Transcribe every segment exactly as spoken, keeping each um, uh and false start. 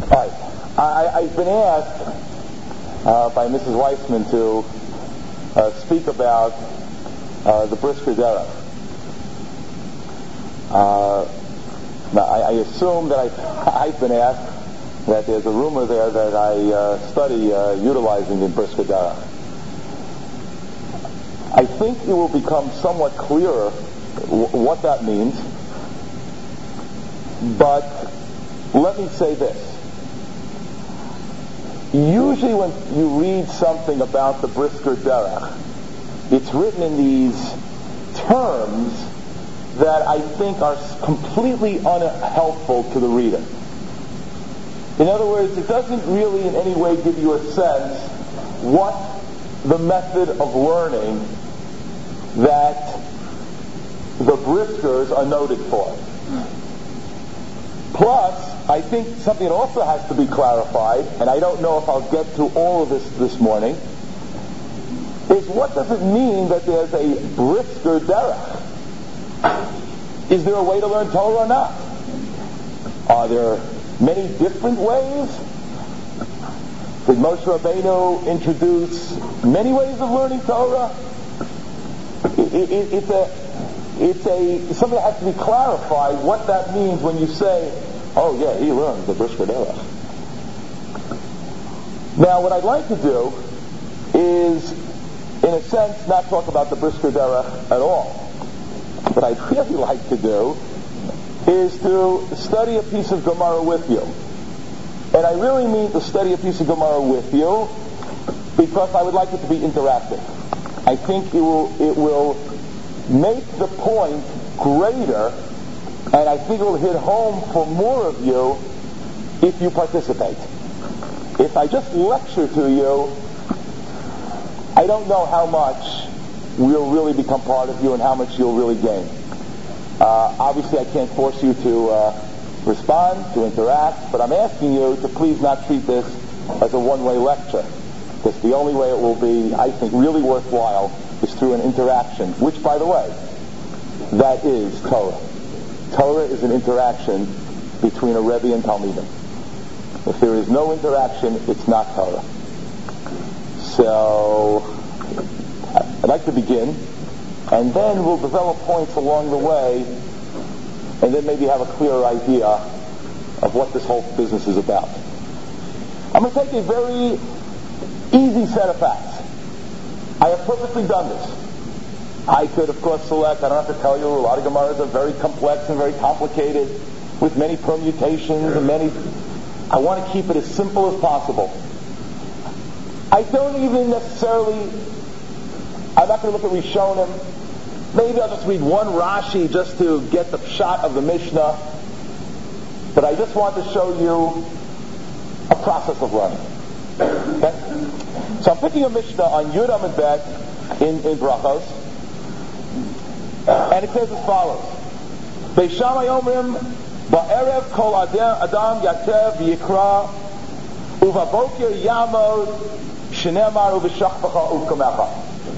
Right. I, I've been asked uh, by Missus Weissman to uh, speak about uh, the Brisker Derech. Uh, now, I, I assume that I've, I've been asked that there's a rumor there that I uh, study uh, utilizing the Brisker Derech. I think it will become somewhat clearer w- what that means, but let me say this. Usually when you read something about the Brisker Derech, it's written in these terms that I think are completely unhelpful to the reader. In other words, it doesn't really in any way give you a sense what the method of learning that the Briskers are noted for. Plus, I think something that also has to be clarified, and I don't know if I'll get to all of this this morning, is what does it mean that there's a Brisker Derech? Is there a way to learn Torah or not? Are there many different ways? Did Moshe Rabbeinu introduce many ways of learning Torah? It, it, it's a, it's a something that has to be clarified what that means when you say, oh yeah, he learned the Brisker Derech. Now, what I'd like to do is, in a sense, not talk about the Brisker Derech at all. What I'd really like to do is to study a piece of Gemara with you. And I really mean to study a piece of Gemara with you because I would like it to be interactive. I think it will, it will make the point greater, and I think it will hit home for more of you if you participate. If I just lecture to you, I don't know how much will really become part of you and how much you'll really gain. Uh, obviously, I can't force you to uh, respond, to interact, but I'm asking you to please not treat this as a one-way lecture. Because the only way it will be, I think, really worthwhile is through an interaction, which, by the way, that is Torah. Torah is an interaction between a Rebbe and Talmidim. If there is no interaction, it's not Torah. So, I'd like to begin, and then we'll develop points along the way, and then maybe have a clearer idea of what this whole business is about. I'm going to take a very easy set of facts. I have purposely done this. I could, of course, select, I don't have to tell you, a lot of Gemaras are very complex and very complicated, with many permutations and many... I want to keep it as simple as possible. I don't even necessarily... I'm not going to look at Rishonim. Maybe I'll just read one Rashi just to get the shot of the Mishnah. But I just want to show you a process of learning. Okay? So I'm picking a Mishnah on Yud Amud Bet in, in Brachos. And it says as follows. Beis Shammai Omrim Ba'erev kol adam yatev v'yikra uvaboker yamod shenemar uv'shachvacha uv'kamecha.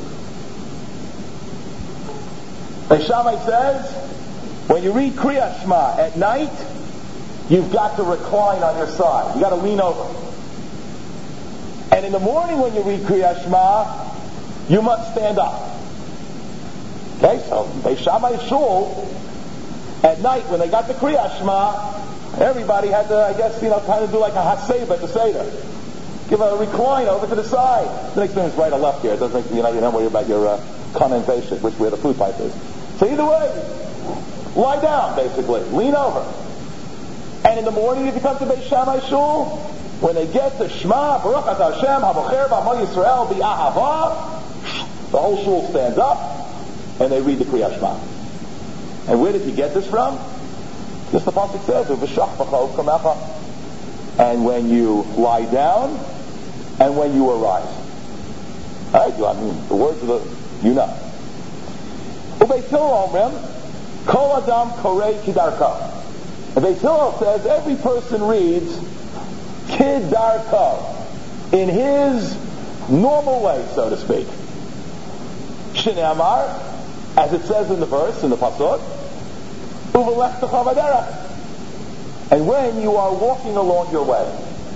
Beis Shammai says, when you read Kriyas Shema at night, you've got to recline on your side. You've got to lean over. And in the morning when you read Kriyas Shema, you must stand up. Okay, so Beis Shammai Shul, at night when they got the Kriyas Shema, everybody had to, I guess, you know, kind of do like a Haseba at the Seder. Give a recline over to the side. The next thing is right or left here. It doesn't make, you know, you don't worry about your uh, condensation, which where the food pipe is. So either way, lie down, basically. Lean over. And in the morning, if you come to Beis Shammai Shul, when they get the Shema, Baruch Atah Hashem, HaBocher B'Amo Yisrael B'Ahava, the whole shul stands up, and they read the Kriyas Shema. And where did he get this from? This the pasuk says, V'shachvacha uv'kamecha. And when you lie down, and when you arise. All right, I mean, the words of the, you know. Beis Hillel Omrim, Kol Adam Korei Kidarko. And Beis Hillel says every person reads Kidarko in his normal way, so to speak. Shnei Amar, as it says in the verse, in the pasuk, Uvelech Techa V'derech. and when you are walking along your way.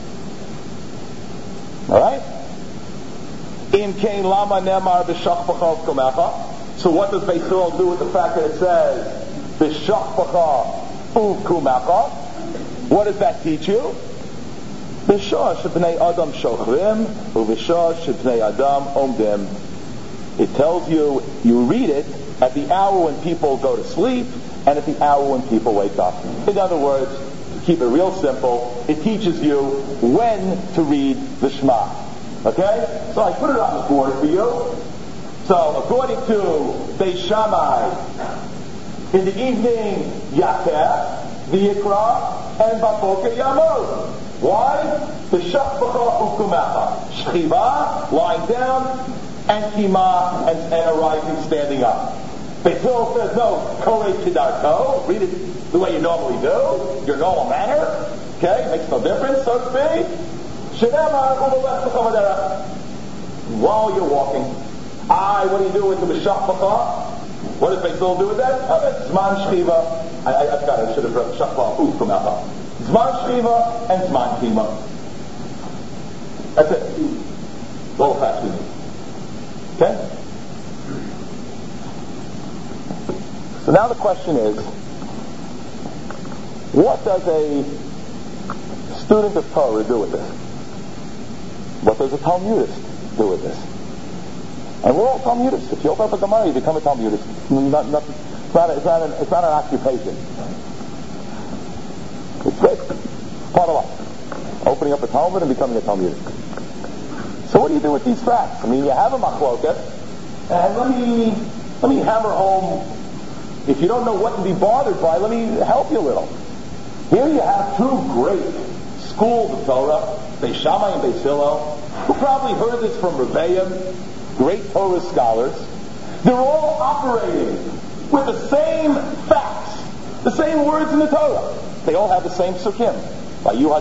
Alright? In Kain Lama Nemar B'Shachpacha U'Kumecha. So what does Beis Hillel do with the fact that it says B'Shachpacha U'Kumecha? What does that teach you? B'Shah Shebnei Adam Shochrim U'B'Shah Shebnei Adam Omdim. It tells you, you read it at the hour when people go to sleep and at the hour when people wake up. In other words, to keep it real simple, it teaches you when to read the Shema. Okay? So I put it on the board for you. So according to Beis Shammai, in the evening, Yateh, V'Yikra, and Baboker Yamod. Why? B'Shachpacha U'Kumecha. Shchiva, lying down, and Kima, and, and arising, standing up. Beis Hillel says, no, Korei Kidarko, read it the way you normally do, your normal manner. Okay? Makes no difference, so to speak. Shenema U'Melech B'Chamadera. While you're walking. I, what do you do with the B'Shachpacha? What does Beis Hillel do with that? Oh, Zman Shchiva. I, I, I got it. I should have read B'Shachpacha U'Kumecha. Zman Shchiva and Zman Kima. That's it. All the facts we need. Okay? So now the question is, what does a student of Torah do with this? What does a Talmudist do with this? And we're all Talmudists. If you open up a Gemara, you become a Talmudist. Not, not, it's, not a, it's, not an, it's not an occupation. It's great. Part of life. Opening up a Talmud and becoming a Talmudist. So what do you do with these facts? I mean, you have a machloket, and let me let me hammer home. If you don't know what to be bothered by, let me help you a little. Here you have two great schools of Torah, Beis Shammai and Beis Hillel, who probably heard this from Rebbeim, great Torah scholars. They're all operating with the same facts, the same words in the Torah. They all have the same sukkim. They're all,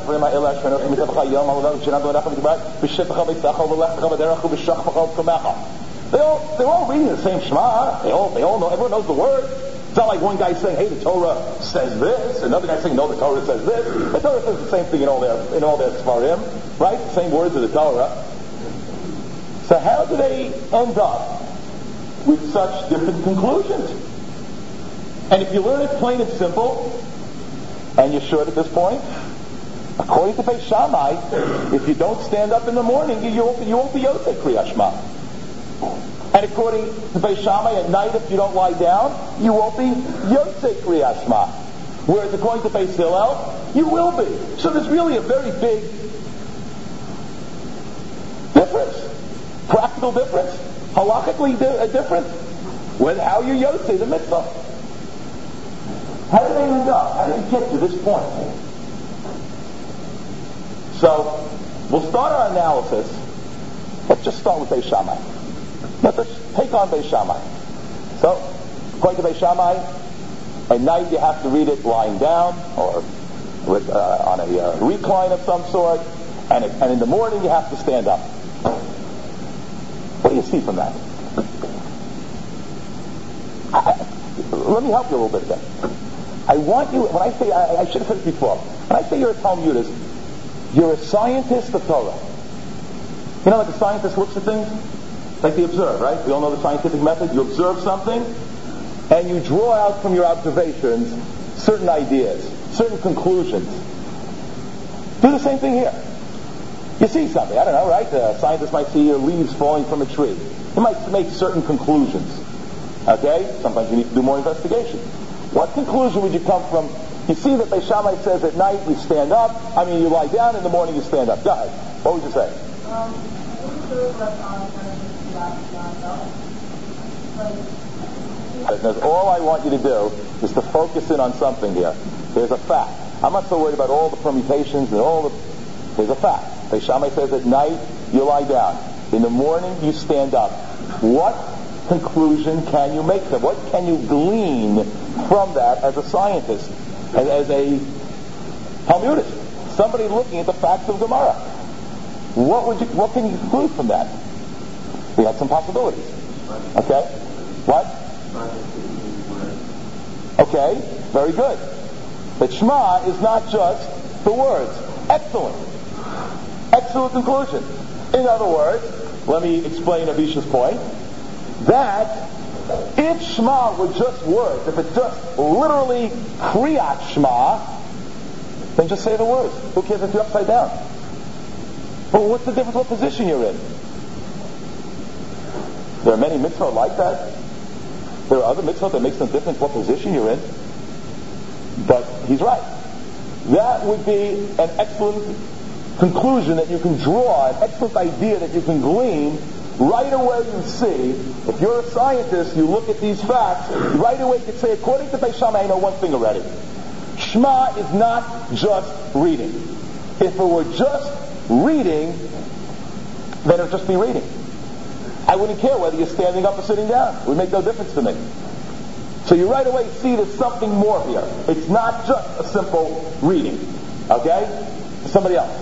they're all reading the same Shema. They all, they all know, everyone knows the word. It's not like one guy saying, hey, the Torah says this, another guy saying, no, the Torah says this. The Torah says the same thing in all their, in all their Sfarim, right? Same words of the Torah. So how do they end up with such different conclusions? And if you learn it plain and simple, and you're sure at this point, according to Beis Shammai, if you don't stand up in the morning, you, you won't be, you won't be Yosei Kriyas Shema. And according to Beis Shammai, at night, if you don't lie down, you won't be Yosei Kriyas Shema. Whereas according to Beis Hillel, you will be. So there's really a very big difference, practical difference, halachically di- a difference, with how you Yosei the mitzvah. How did they end up? How did they get to this point? So, we'll start our analysis. Let's just start with Beis Shammai. Let's just take on Beis Shammai. So, according to Beis Shammai, at night you have to read it lying down or with, uh, on a uh, recline of some sort, and, it, and in the morning you have to stand up. What do you see from that? I, let me help you a little bit again. I want you, when I say, I, I should have said it before, when I say you're a Talmudist, you're a scientist of Torah. You know, like a scientist looks at things, like they observe, right? We all know the scientific method. You observe something, and you draw out from your observations certain ideas, certain conclusions. Do the same thing here. You see something, I don't know, right? A scientist might see leaves falling from a tree. He might make certain conclusions. Okay? Sometimes you need to do more investigation. What conclusion would you come from? You see that Beis Shammai says at night you stand up. I mean, you lie down, in the morning you stand up. Go ahead. What would you say? Um, Because all I want you to do is to focus in on something here. There's a fact. I'm not so worried about all the permutations and all the... There's a fact. Beis Shammai says at night you lie down. In the morning you stand up. What conclusion can you make? What can you glean from that as a scientist? And as a Talmudist, somebody looking at the facts of Gemara, what would you, what can you conclude from that? We have some possibilities. Okay, what? Okay, very good, That Shema is not just the words. Excellent. Excellent conclusion. In other words, let me explain Avisha's point, that if Shema were just words, if it's just literally Kriyat Shema, then just say the words. Who cares if you're upside down? But what's the difference what position you're in? There are many mitzvot like that. There are other mitzvot that makes no difference what position you're in. But he's right. That would be an excellent conclusion that you can draw, an excellent idea that you can glean. Right away you see, if you're a scientist, you look at these facts, right away you can say, according to Beis Shammai, I know one thing already. Shema is not just reading. If it were just reading, then it would just be reading. I wouldn't care whether you're standing up or sitting down. It would make no difference to me. So you right away see there's something more here. It's not just a simple reading. Okay? Somebody else.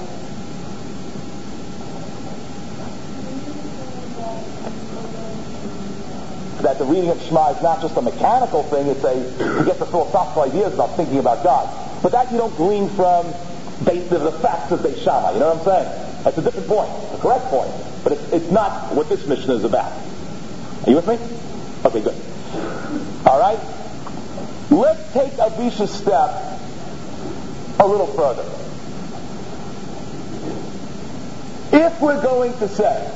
That the reading of Shema is not just a mechanical thing, it's a, you get the philosophical ideas about thinking about God. But that you don't glean from the, the facts of Beis Shammai, you know what I'm saying? That's a different point, a correct point. But it's, it's not what this mission is about. Are you with me? Okay, good. Alright? Let's take Avisha's step a little further. If we're going to say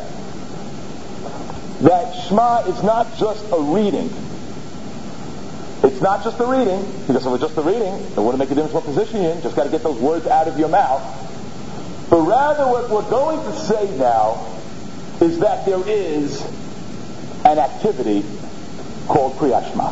that Shema is not just a reading. It's not just a reading, because if it were just a reading, it wouldn't make a difference what position you're in. Just got to get those words out of your mouth. But rather, what we're going to say now is that there is an activity called Kriyat Shema.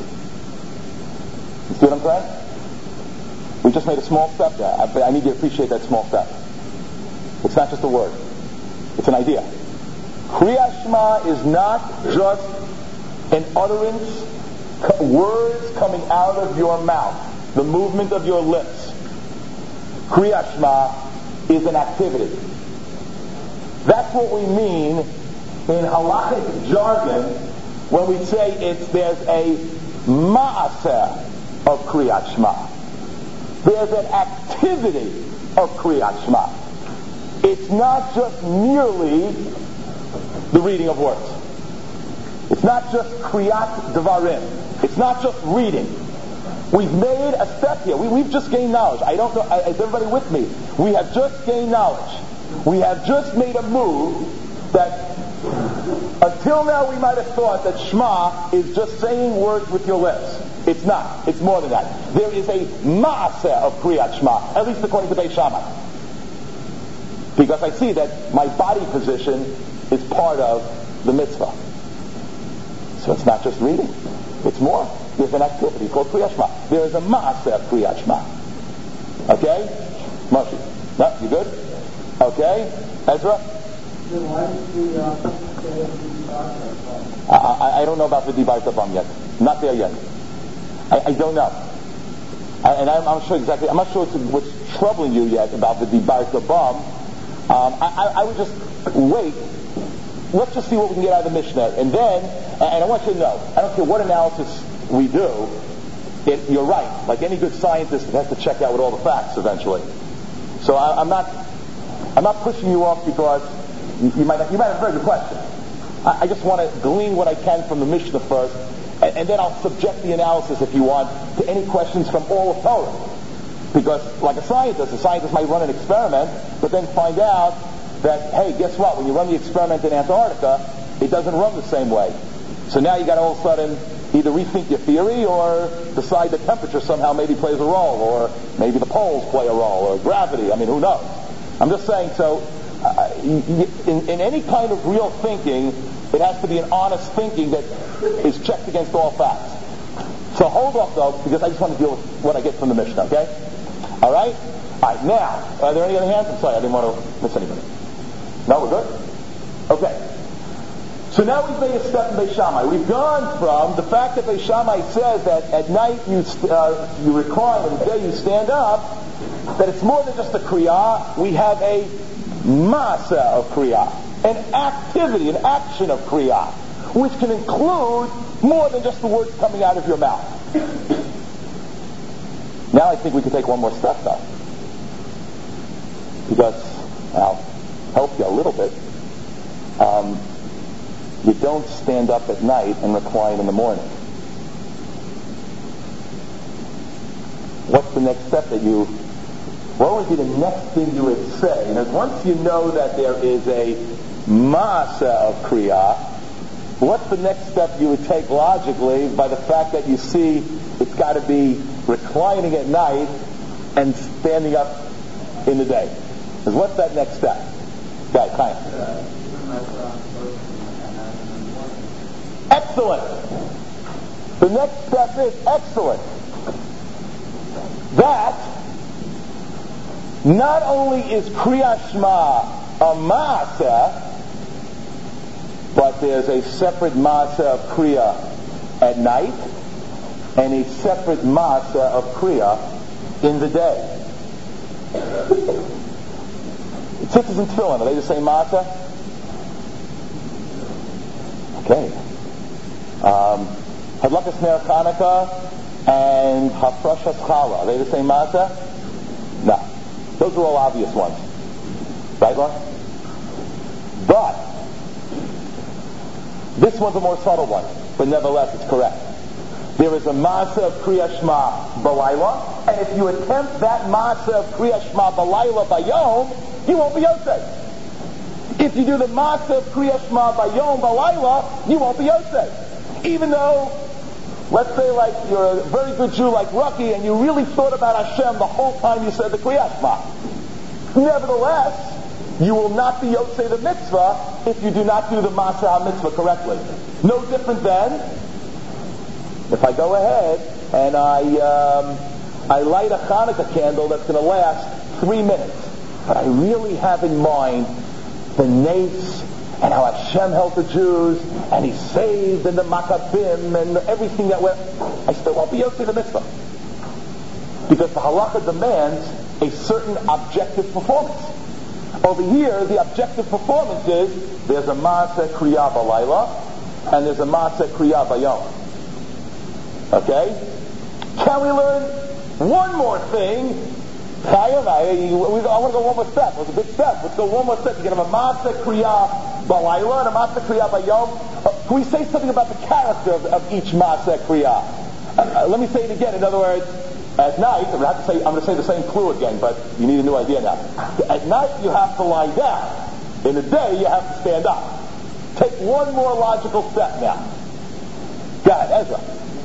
You see what I'm saying? We just made a small step there. I, I need you to appreciate that small step. It's not just a word. It's an idea. Kriyat Shema is not just an utterance, words coming out of your mouth, the movement of your lips. Kriyat Shema is an activity. That's what we mean in halakhic jargon when we say it's there's a ma'aseh of Kriyat Shema. There's an activity of Kriyat Shema. It's not just merely the reading of words. It's not just Kriyat Devarim. It's not just reading. We've made a step here. We, we've just gained knowledge. I don't know, is everybody with me? We have just gained knowledge. We have just made a move that until now we might have thought that Shema is just saying words with your lips. It's not. It's more than that. There is a ma'aseh of Kriyat Shema, at least according to Beis Shammai. Because I see that my body position is part of the mitzvah. So it's not just reading. It's more. There's an activity called Kriyat Shema. There is a ma'aseh of Kriyat Shema. Okay? Moshe. No, you good? Okay? Ezra? I, I, I don't know about the Divarta Bam yet. Not there yet. I, I don't know. I, and I'm, I'm sure exactly, I'm not sure what's, what's troubling you yet about the Divarta Bam. Um, I, I, I would just wait. Let's just see what we can get out of the Mishnah. And then, and I want you to know, I don't care what analysis we do, it, you're right. Like any good scientist, it has to check out with all the facts eventually. So I, I'm not I'm not pushing you off because you, you might have, you might have a very good question. I, I just want to glean what I can from the Mishnah first, and, and then I'll subject the analysis, if you want, to any questions from all of Torah. Because, like a scientist, a scientist might run an experiment, but then find out that, hey, guess what? When you run the experiment in Antarctica, it doesn't run the same way. So now you got to all of a sudden either rethink your theory or decide that temperature somehow maybe plays a role, or maybe the poles play a role, or gravity. I mean, who knows? I'm just saying, so uh, in, in any kind of real thinking, it has to be an honest thinking that is checked against all facts. So hold off, though, because I just want to deal with what I get from the Mishnah, okay? All right? All right, now, are there any other hands? I'm sorry, I didn't want to miss anybody. No, we're good? Okay. So now we've made a step in Beis Shammai. We've gone from the fact that Beis Shammai says that at night you uh, you recline and day you stand up, that it's more than just a kriyah. We have a masa of kriyah, an activity, an action of kriyah, which can include more than just the words coming out of your mouth. Now Now I think we can take one more step, though. Because, I'll help you a little bit. Um, you don't stand up at night and recline in the morning. What's the next step that you... What would be the next thing you would say? And once you know that there is a masa of kriya, what's the next step you would take logically by the fact that you see it's got to be reclining at night and standing up in the day? Because what's that next step? Right, fine. Excellent. The next step is excellent. That not only is Kriya Shema a ma'aseh, but there's a separate ma'aseh of Kriya at night and a separate ma'aseh of Kriya in the day. Tzitzis and tefillin, are they the same ma'aseh? Okay. Um, Hadlakas Ner Chanukah and Hafrashas Challah, are they the same ma'aseh? No. Those are all obvious ones. Right, Lon? But this one's a more subtle one, but nevertheless it's correct. There is a ma'aseh of Kriya Shema b'layla, and if you attempt that ma'aseh of Kriya Shema b'layla bayom, you won't be yosei. If you do the ma'aseh of Kriya Shema bayom b'layla, you won't be yosei. Even though, let's say like you're a very good Jew like Rocky, and you really thought about Hashem the whole time you said the Kriya Shema. Nevertheless, you will not be yosei the mitzvah if you do not do the ma'aseh ha-mitzvah correctly. No different than if I go ahead and I um, I light a Hanukkah candle that's going to last three minutes, but I really have in mind the nates and how Hashem helped the Jews and He saved and the Maccabim and everything that went, I still won't be yosei the mitzvah because the halacha demands a certain objective performance. Over here, the objective performance is there's a ma'aseh kriya b'layla and there's a ma'aseh kriya b'yom. Okay? Can we learn one more thing? I want to go one more step. It was a big step. Let's go one more step. You can have a ma'aseh kriya b'layla and a ma'aseh kriya b'yom. Uh, can we say something about the character of, of each ma'aseh kriya? Uh, uh, let me say it again. In other words, at night, I'm going to have to say, I'm going to say the same clue again, but you need a new idea now. At night, you have to lie down. In the day, you have to stand up. Take one more logical step now. Go ahead, Ezra.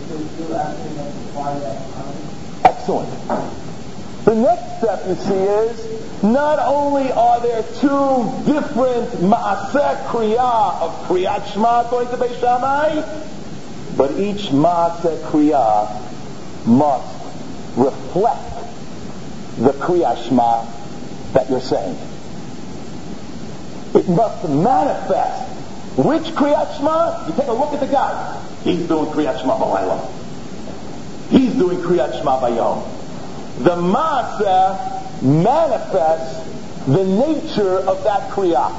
Excellent. The next step, you see, is not only are there two different ma'aseh kriya of Kriyat Shema according to Beis Shammai, but each ma'aseh kriya must reflect the Kriya Shema that you're saying. It must manifest. Which Kriya Shema? You take a look at the guy. He's doing Kriya Shema b'layla. He's doing Kriya Shema b'yom. The Maaseh manifests the nature of that Kriya.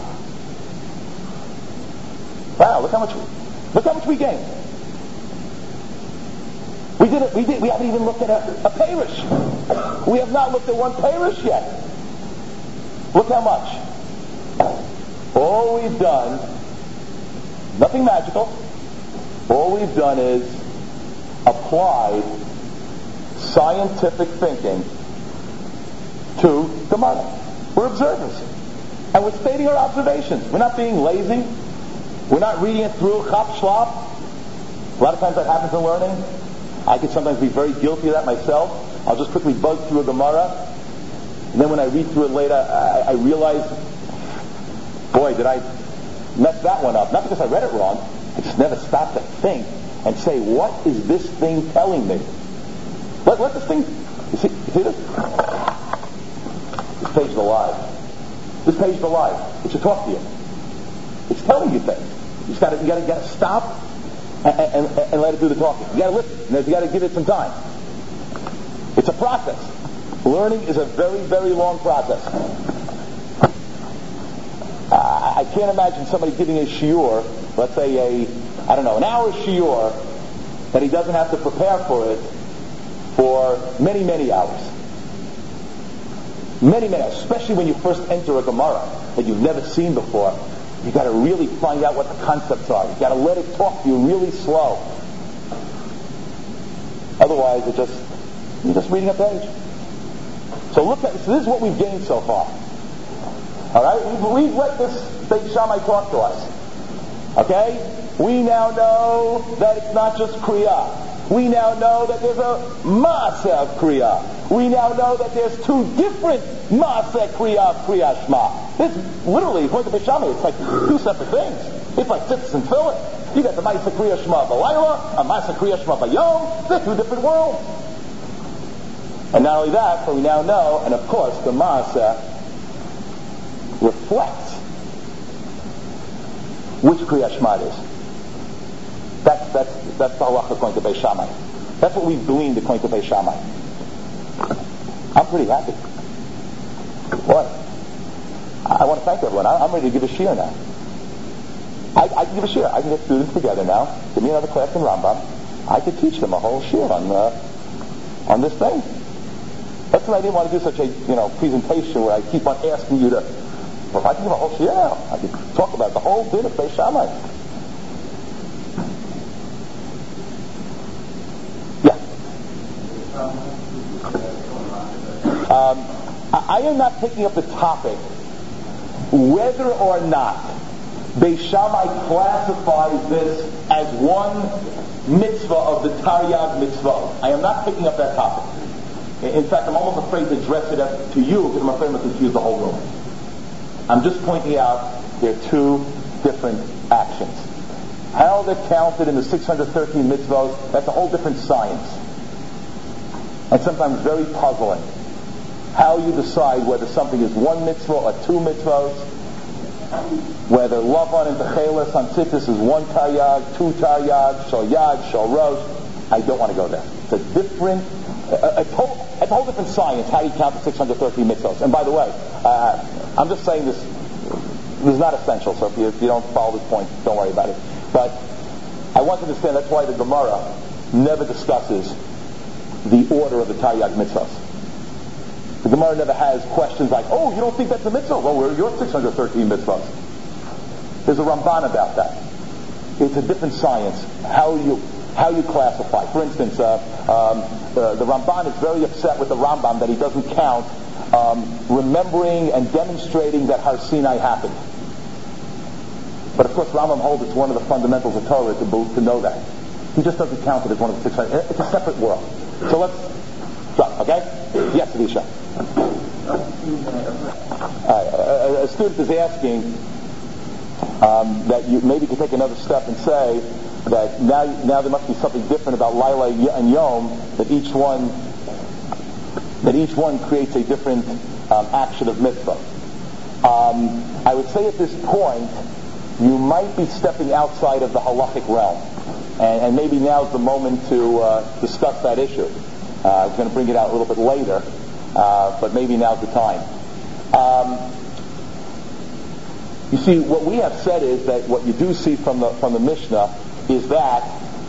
Wow, look how much, look how much we gained. We did it. We did. We haven't even looked at a, a parish. We have not looked at one parish yet. Look how much. All we've done, nothing magical. All we've done is applied scientific thinking to Gemara. We're observers, and we're stating our observations. We're not being lazy. We're not reading it through chop shlop. A lot of times that happens in learning. I could sometimes be very guilty of that myself. I'll just quickly buzz through a Gemara, and then when I read through it later, I, I realize, boy, did I mess that one up. Not because I read it wrong. I just never stopped to think and say, what is this thing telling me? Let, let this thing, you see, you see this? This page is alive. This page is alive. It should talk to you. It's telling you things. You just got to, you got to, got to stop and, and, and let it do the talking. You got to listen. You got to give it some time. It's a process. Learning is a very, very long process. Uh, I can't imagine somebody giving a shiur, let's say a, I don't know, an hour shiur, that he doesn't have to prepare for it for many, many hours. Many, many hours, especially when you first enter a Gemara that you've never seen before. You've got to really find out what the concepts are. You've got to let it talk to you really slow. Otherwise, it just you're just reading a page. So look at so this is what we've gained so far. All right, we've, we've let this Beit Shammai talk to us. Okay, we now know that it's not just Kriya. We now know that there's a Maaseh of Kriya. We now know that there's two different Maaseh Kriya of Kriya Shema. This literally, according to Beit Shammai, it's like two separate things. It's like tzitzis and tefillin. You got the Maaseh Kriya Shema b'layla, a Maaseh Kriya Shema b'yom. They're two different worlds. And not only that, but we now know, and of course, the Maaseh reflects which Kriya Shema it is. That's, that's, that's the halacha according to Beit Shammai. That's what we've gleaned according to Beit Shammai. I'm pretty happy. What? I want to thank everyone. I'm ready to give a shiur now. I, I can give a shiur. I can get students together now. Give me another class in Rambam. I could teach them a whole shiur on uh, on this thing. That's why I didn't want to do such a you know presentation where I keep on asking you to. Well, if I can give a whole shiur now, I could talk about the whole bit of Beit Shammai. Um, I am not picking up the topic whether or not Beit Shammai classifies this as one mitzvah of the Taryag mitzvah. I am not picking up that topic. In fact, I'm almost afraid to address it to you because I'm afraid I'm going to confuse the whole room. I'm just pointing out there are two different actions. How they're counted in the six hundred thirteen mitzvahs, that's a whole different science. And sometimes very puzzling. How you decide whether something is one mitzvah or two mitzvahs, whether Lavan and Techeles on Tzitzis is one taryag, two taryag, shal yad, shal rosh. I don't want to go there. It's a different, a, a, whole, it's a whole different science how do you count the six hundred thirteen mitzvahs. And by the way, uh, I'm just saying this, this is not essential, so if you, if you don't follow this point, don't worry about it. But I want to understand that's why the Gemara never discusses the order of the taryag mitzvahs. The Gemara never has questions like, oh, you don't think that's a mitzvah? Well, where are your six hundred thirteen mitzvahs? There's a Ramban about that. It's a different science, how you how you classify. For instance, uh, um, uh, the Ramban is very upset with the Rambam that he doesn't count um, remembering and demonstrating that Har Sinai happened. But of course, Rambam holds it's one of the fundamentals of Torah to, to know that. He just doesn't count it as one of the six hundred. It's a separate world. So let's start, okay? Yes, Elisha. Uh, a, a student is asking um, that you maybe could take another step and say that now, now there must be something different about Laila and Yom, that each one that each one creates a different um, action of mitzvah. Um, I would say at this point you might be stepping outside of the halachic realm, and, and maybe now's the moment to uh, discuss that issue. Uh, I was going to bring it out a little bit later, uh, but maybe now's the time. Um, you see, what we have said is that what you do see from the from the Mishnah is that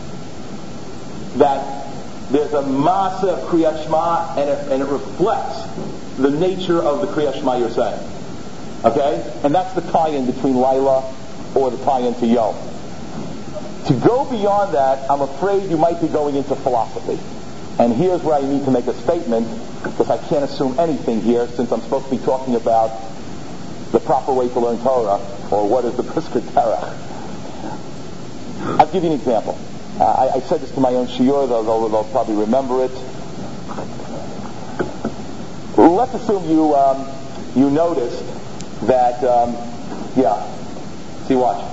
that there's a Maaseh of Kriyat Shema, and it, and it reflects the nature of the Kriyat Shema you're saying. Okay, and that's the tie-in between Laila or the tie-in to Yom. To go beyond that, I'm afraid you might be going into philosophy. And here's where I need to make a statement, because I can't assume anything here, since I'm supposed to be talking about the proper way to learn Torah, or what is the Brisker Terach. I'll give you an example. Uh, I, I said this to my own shiur, though they'll, they'll probably remember it. Let's assume you um, you noticed that, um, yeah, see, watch.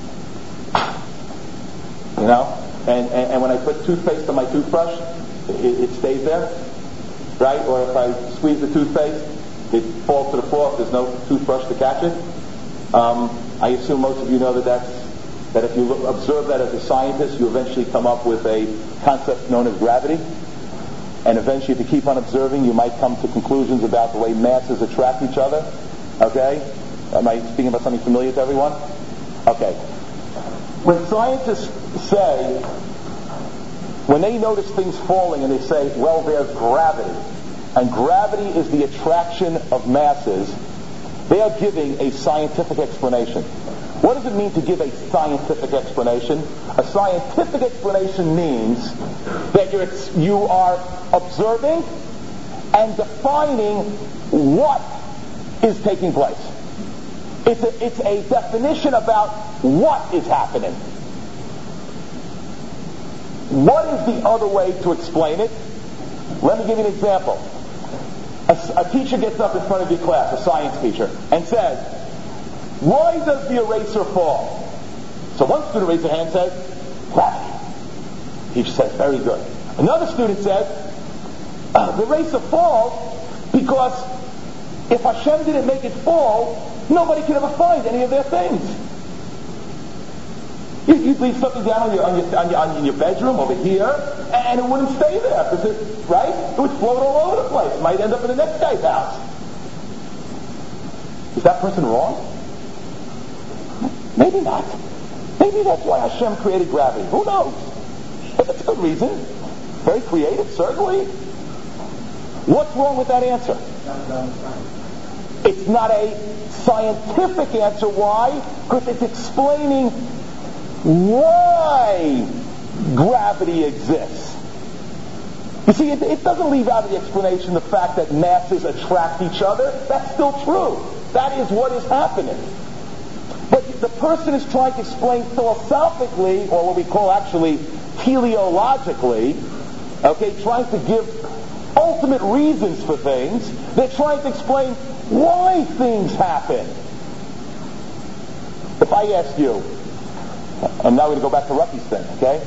You know? And, and, and when I put toothpaste on my toothbrush, it, it stays there, right? Or if I squeeze the toothpaste, it falls to the floor if there's no toothbrush to catch it. Um, I assume most of you know that that's, that if you look, observe that as a scientist, you eventually come up with a concept known as gravity. And eventually, if you keep on observing, you might come to conclusions about the way masses attract each other. Okay? Am I speaking about something familiar to everyone? Okay. When scientists say when they notice things falling and they say, well, there's gravity, and gravity is the attraction of masses, they are giving a scientific explanation. What does it mean to give a scientific explanation? A scientific explanation means that you're, you are observing and defining what is taking place. It's a, it's a definition about what is happening. What is the other way to explain it? Let me give you an example. A, a teacher gets up in front of your class, a science teacher, and says, why does the eraser fall? So one student raises their hand and says, gravity. Teacher says, very good. Another student says, uh, the eraser falls because if Hashem didn't make it fall, nobody could ever find any of their things. You, you'd leave something down on your, on your, on your, on your bedroom over here, and it wouldn't stay there, because it, right? It would float all over the place. It might end up in the next guy's house. Is that person wrong? Maybe not. Maybe that's why Hashem created gravity. Who knows? But that's a good reason. Very creative, certainly. What's wrong with that answer? It's not a scientific answer. Why? Because it's explaining why gravity exists. You see, it, it doesn't leave out of the explanation the fact that masses attract each other. That's still true. That is what is happening. But the person is trying to explain philosophically, or what we call actually teleologically, okay, trying to give ultimate reasons for things. They're trying to explain why things happen. If I ask you, and now we're going to go back to Rucky's thing, okay?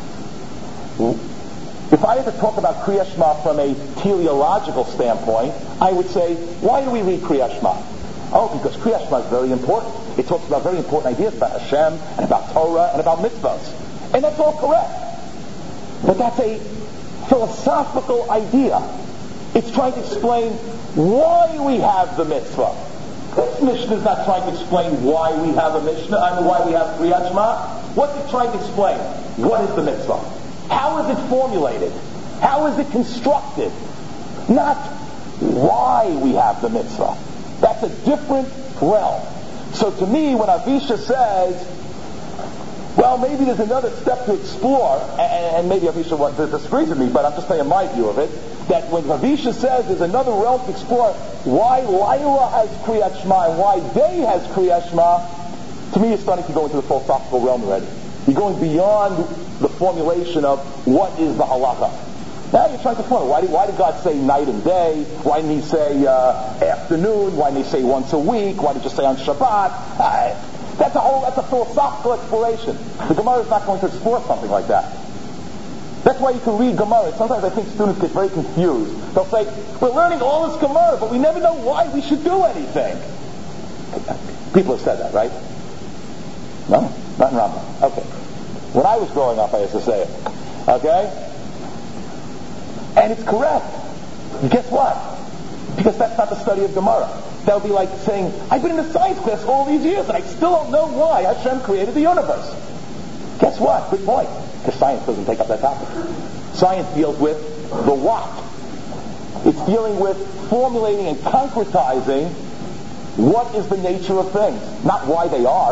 If I had to talk about Kriya Shema from a teleological standpoint, I would say, why do we read Kriya Shema? Oh, because Kriya Shema is very important. It talks about very important ideas about Hashem and about Torah and about mitzvahs. And that's all correct. But that's a philosophical idea. It's trying to explain why we have the mitzvah. This Mishnah is not trying to explain why we have a Mishnah, I mean why we have Kriya Shema. What's it trying to explain? What is the mitzvah? How is it formulated? How is it constructed? Not why we have the mitzvah. That's a different realm. So to me, when Avisha says, well, maybe there's another step to explore, and, and maybe Avisha disagrees with me, but I'm just saying my view of it, that when Avisha says there's another realm to explore, why Laila has Kriyat Shema and why Day has Kriyat Shema, to me it's starting to go into the philosophical realm already. You're going beyond the formulation of what is the halacha. Now you're trying to formulate, why did, why did God say night and day? Why didn't he say uh, afternoon? Why didn't he say once a week? Why did he just say on Shabbat? Uh, that's a whole, that's a philosophical exploration. The Gemara is not going to explore something like that. That's why you can read Gemara. Sometimes I think students get very confused. They'll say, we're learning all this Gemara, but we never know why we should do anything. People have said that, right? No? Not in Rambam. Okay. When I was growing up, I used to say it. Okay? And it's correct. Guess what? Because that's not the study of Gemara. That would be like saying, I've been in a science class all these years and I still don't know why Hashem created the universe. Guess what? Good point. Because science doesn't take up that topic. Science deals with the what. It's dealing with formulating and concretizing what is the nature of things, not why they are.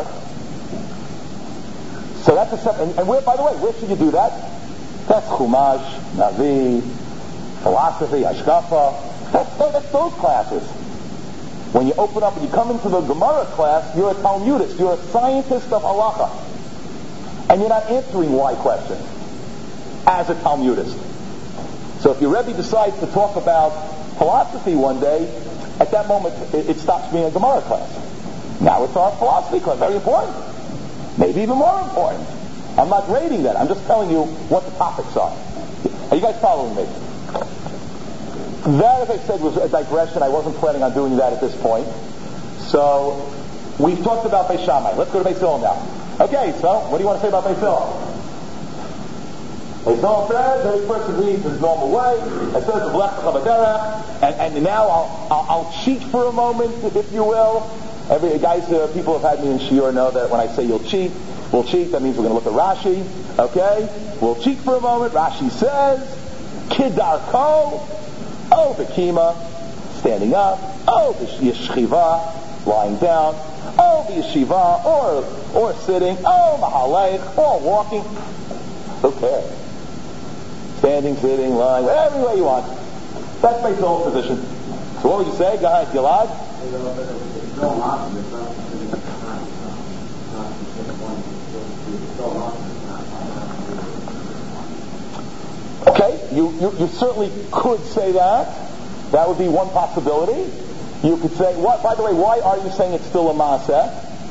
So that's a step. And, and where, by the way, where should you do that? That's Chumash, Navi, philosophy, Hashkafa. That's, that's those classes. When you open up and you come into the Gemara class, you're a Talmudist. You're a scientist of halacha. And you're not answering why questions as a Talmudist. So if your Rebbe decides to talk about philosophy one day, at that moment it, it stops being a Gemara class. Now it's our philosophy class. Very important. Maybe even more important. I'm not grading that. I'm just telling you what the topics are. Are you guys following me? That, as I said, was a digression. I wasn't planning on doing that at this point. So, we've talked about Beis Shammai. Let's go to Beis Hillel now. Okay, so, what do you want to say about Beis Hillel? Beis Hillel says, every person reads his normal way. It says, and, and now I'll, I'll, I'll cheat for a moment, if you will. Every guys, uh, people have had me in shiur know that when I say you'll cheat, We'll cheat. That means we're going to look at Rashi. Okay? We'll cheat for a moment. Rashi says, Kidarko, oh, Bekima, standing up, oh, Yeshiva, lying down, oh, Yeshiva, or or sitting, oh, Mahalech, or walking. Who cares? Standing, sitting, lying, whatever way you want. That's my whole position. So what would you say? Go ahead, Gilad. Okay, you, you, you certainly could say that. That would be one possibility. You could say, what? By the way, why are you saying it's still a maaseh?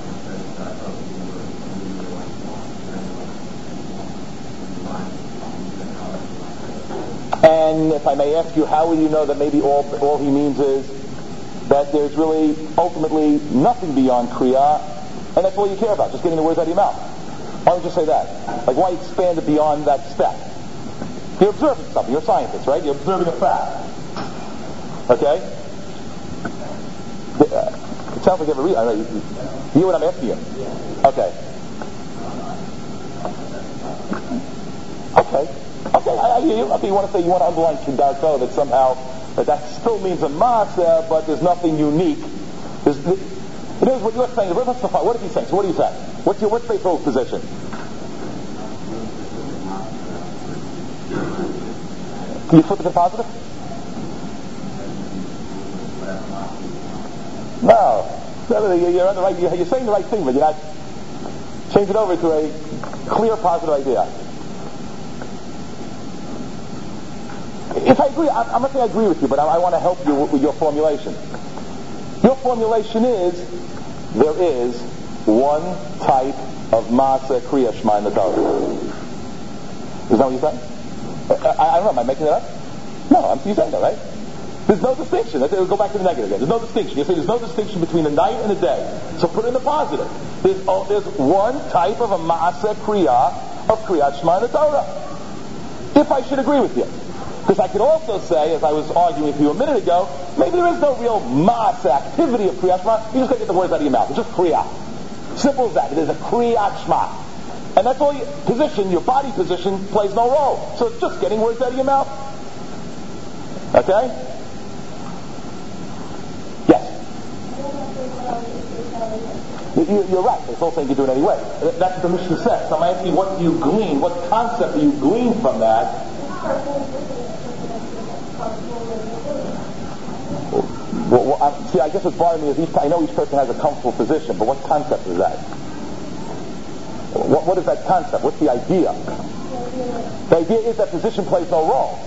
And if I may ask you, how will you know that maybe all all he means is that there's really ultimately nothing beyond Kriya, and that's all you care about, just getting the words out of your mouth? Why don't you say that? Like, why expand it beyond that step? You're observing something. You're a scientist, right? You're observing a fact. Okay? It sounds like you have a reason. I don't know. You, you hear what I'm asking you? Okay. Okay. Okay, I, I hear you. Okay, you want to say you want to underline Kidarko, that somehow that, that still means a maaseh, but there's nothing unique. There's, it is what you're saying. What is he saying? So what do you say? What's your what's Beethoven's position? Can you flip it to positive? No. no you're, on the right, you're saying the right thing, but you're not. Change it over to a clear positive idea. If I agree, I'm not saying I agree with you, but I, I want to help you with, with your formulation. Your formulation is, there is one type of Maaseh Kriya Shema in the Torah. Is that what you said? I, I don't know, am I making that up? No, I'm you saying that, right? There's no distinction. We'll go back to the negative again. There's no distinction. You say there's no distinction between the night and the day. So put it in the positive. There's, oh, there's one type of a Maaseh Kriya of Kriyat Shema in the Torah. If I should agree with you. Because I could also say, as I was arguing with you a minute ago, maybe there is no real Maaseh activity of Kriyat Shema. You just got to get the words out of your mouth. It's just Kriyat. Simple as that. It is a Kriyat Shema. And that's all your position, your body position plays no role. So it's just getting words out of your mouth. Okay? Yes? You're right. It's all saying you do it anyway. That's what the Mishnah says. So I'm asking, what do you glean? What concept do you glean from that? Well, well, I, see, I guess what's bothering me is each, I know each person has a comfortable position, but what concept is that? What, what is that concept? What's the idea? The idea is that position plays no role.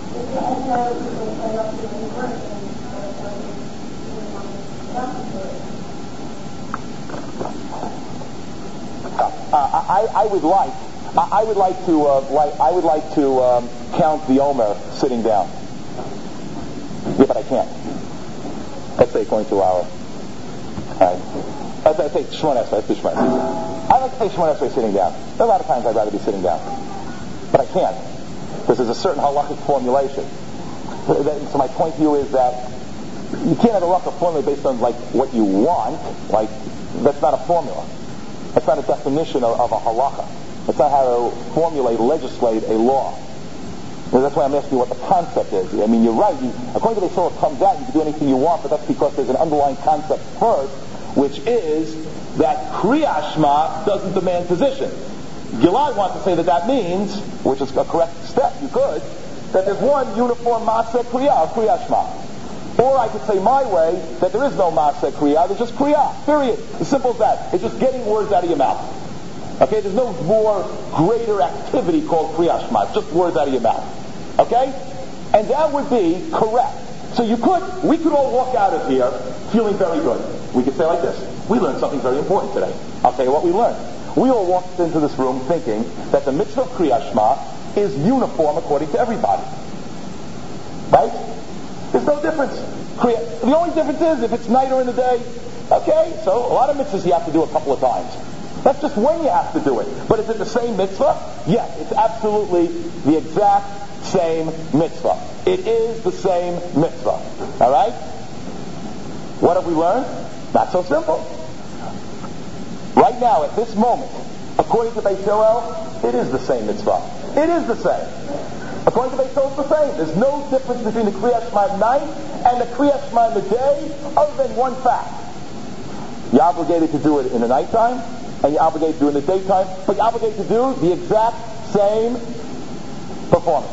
Uh, I, I would like, I would like to, uh, like, I would like to um, count the Omer sitting down. Yeah, but I can't. Let's say according to our, right? Let's say Shemon Esrei. Let's do Shemon Esrei. I like to say Shemon Esrei sitting down. There are a lot of times I'd rather be sitting down, but I can't because there's a certain halachic formulation. So my point to you is that you can't have a halachic formula based on like what you want. Like that's not a formula. That's not a definition of, of a halacha. That's not how to formulate, legislate a law. And that's why I'm asking you what the concept is. I mean, you're right. You, according to the soul, it comes out. You can do anything you want, but that's because there's an underlying concept first, which is that Kriya Shema doesn't demand position. Gilad wants to say that that means, which is a correct step, you could, that there's one uniform Maaseh Kriya, or Kriya Shema. Or I could say my way, that there is no Maaseh Kriya, there's just Kriya, period. As simple as that. It's just getting words out of your mouth. Okay, there's no more greater activity called Kriya Shema. It's just words out of your mouth. Okay? And that would be correct. So you could, we could all walk out of here feeling very good. We could say like this, we learned something very important today. I'll tell you what we learned. We all walked into this room thinking that the mitzvah of Kriya Shema is uniform according to everybody. Right? There's no difference. Kriya, the only difference is if it's night or in the day. Okay? So a lot of mitzvahs you have to do a couple of times. That's just when you have to do it. But is it the same mitzvah? Yes, it's absolutely the exact same mitzvah. It is the same mitzvah. All right? What have we learned? Not so simple. Right now, at this moment, According to Beis Hillel, it is the same mitzvah. It is the same. According to Beis Hillel, it's the same. There's no difference between the Kriyas Shema at night and the Kriyas Shema in the day, other than one fact. You're obligated to do it in the nighttime, and you're obligated to do it in the daytime, but you're obligated to do the exact same performance.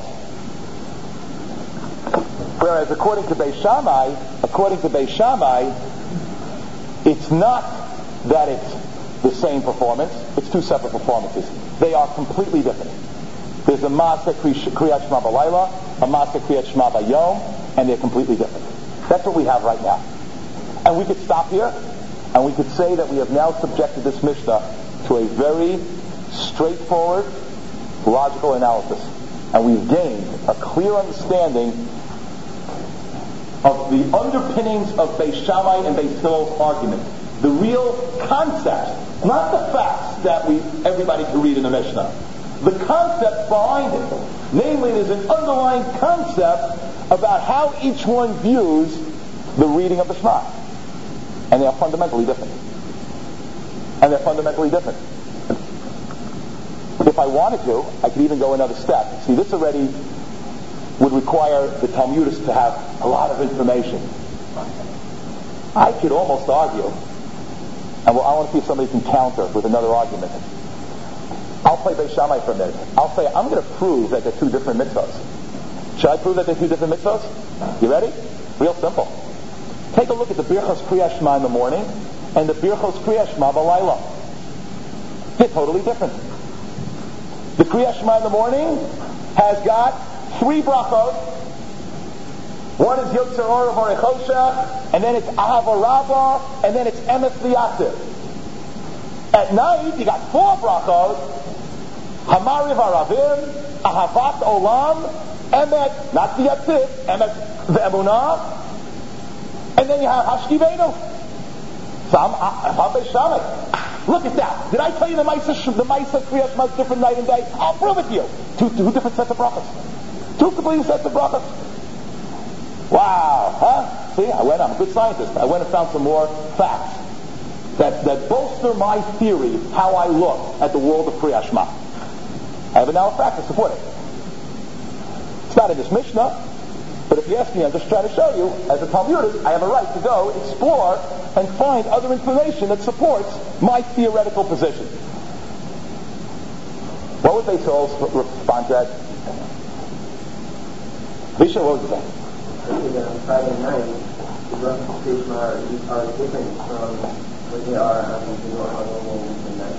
Whereas according to Beis Shammai, according to Beis Shammai, it's not that it's the same performance. It's two separate performances. They are completely different. There's a Maaseh Kriyat Shema B'Layla, a Maaseh Kriyat Shema B'Yom, and they're completely different. That's what we have right now. And we could stop here, and we could say that we have now subjected this Mishnah to a very straightforward, logical analysis. And we've gained a clear understanding of the underpinnings of Beis Shammai and Beis Hillel's argument. The real concepts, not the facts that we everybody can read in the Mishnah. The concept behind it. Namely, there's an underlying concept about how each one views the reading of the Shema. And they are fundamentally different. And they're fundamentally different. If I wanted to, I could even go another step. See, this already would require the Talmudists to have a lot of information. I could almost argue, and well, I want to see if somebody can counter with another argument. I'll play Beis Shammai for a minute. I'll say, I'm going to prove that they're two different mitzvahs. Should I prove that they're two different mitzvahs? You ready? Real simple. Take a look at the Birchos Kriyas Shema in the morning and the Birchos Kriyas Shema B'Layla. They're totally different. The Kriyas Shema in the morning has got three brachos. One is Yotzer Or V'Orei Choshech, and then it's Ahava Rabbah, and then it's Emes V'Yativ. At night, you got four brachos: Hamariv Haravim, Ahavat Olam, Emet, not V'Yativ, Emet V'Emunah, and then you have Hashkivenu. So I'm, I'm Beis Shammai. Look at that. Did I tell you the Maisa the Maisa Kriyas Shema is different night and day? I'll prove it to you. Two, two different sets of brachos. Two completely sets of brachos. Wow. Huh? See, I went, I'm a good scientist. I went and found some more facts that, that bolster my theory how I look at the world of Kriyas Shema. I have now a fact to support it. It's not in this Mishnah, but if you ask me, I'm just trying to show you, as a Talmudist, I have a right to go explore and find other information that supports my theoretical position. What would Beis Hillel respond to that? Visha, what would you say? I think on Friday night, the brachos of Kriyas Shema are, are different from what they are on the normal weekend night.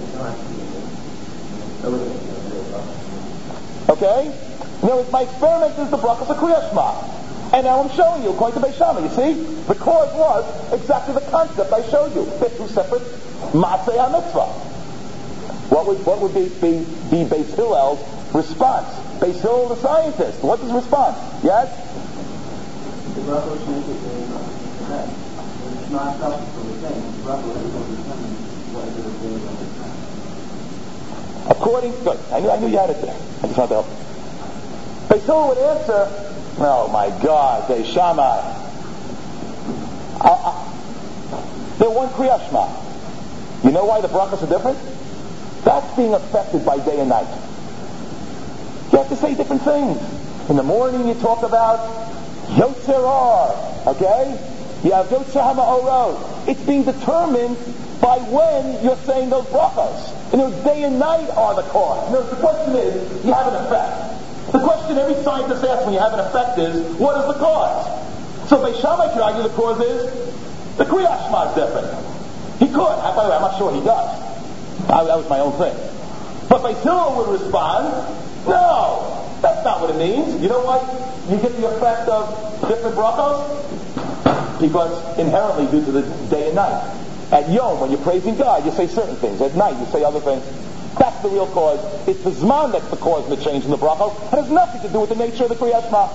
Okay? Now, my experiment is the brachos of Kriyas Shema. And now I'm showing you, according to Beis Shammai, you see? The cause was exactly the concept I showed you. They're two separate Maaseh HaMitzvah. What would, what would be, be, be Beis Hillel's response? Beis Hillel, the scientist, what's his response? Yes? The brachos make it very much. It's not up for the same. The brachos will determine what it is on the time. According, good. I knew, I knew you had it there. I just wanted to help. Beis Hillel would answer, oh my God, Beis Shammai. Uh, uh, they're one Kriyas Shema. You know why the brachos are different? That's being affected by day and night. You have to say different things. In the morning you talk about Yotzer Or, okay? You have Yotzer HaMa'orot. It's being determined by when you're saying those brachos. You know, day and night are the cause. You know, the question is, you have an effect. The question every scientist asks when you have an effect is, what is the cause? So Beis Shammai could argue the cause is, the Kriyas Shema is different. He could. By the way, I'm not sure he does. I, that was my own thing. But Beis Hillel would respond, no, that's not what it means. You know why you get the effect of different brachos? Because inherently due to the day and night. At Yom, when you're praising God, you say certain things. At night, you say other things. That's the real cause. It's the Zman that's the cause of the change in the brachos. It has nothing to do with the nature of the Kriyas Shema.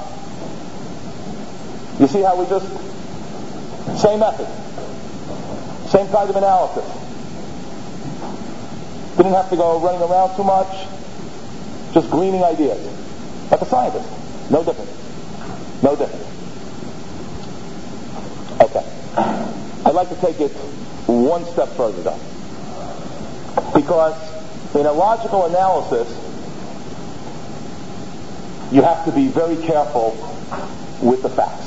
You see how we just... Same method. Same kind of analysis. Didn't have to go running around too much. Just gleaning ideas. Like a scientist. No different. No different. Okay. I'd like to take it one step further though. Because in a logical analysis, you have to be very careful with the facts.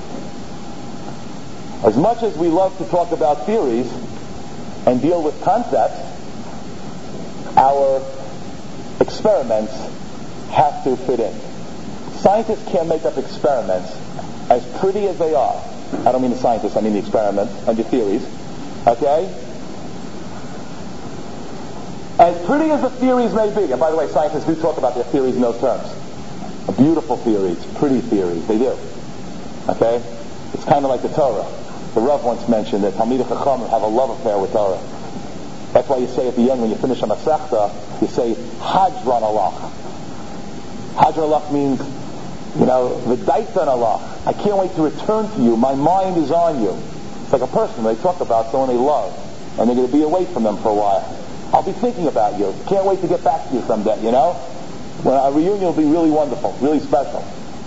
As much as we love to talk about theories and deal with concepts, our experiments have to fit in. Scientists can't make up experiments as pretty as they are. I don't mean the scientists, I mean the experiments and the theories. Okay? As pretty as the theories may be, and by the way, scientists do talk about their theories in those terms. Beautiful theories, pretty theories, they do. Okay? It's kind of like the Torah. The Rav once mentioned that Talmidei Chachamim have a love affair with Torah. That's why you say at the end when you finish a Masechta, you say Hadron Alach. Hadron Alach means, you know, V'daitan Alach. I can't wait to return to you. My mind is on you. It's like a person they talk about someone they love, and they're going to be away from them for a while. I'll be thinking about you. Can't wait to get back to you someday, you know? Well, a reunion will be really wonderful, really special.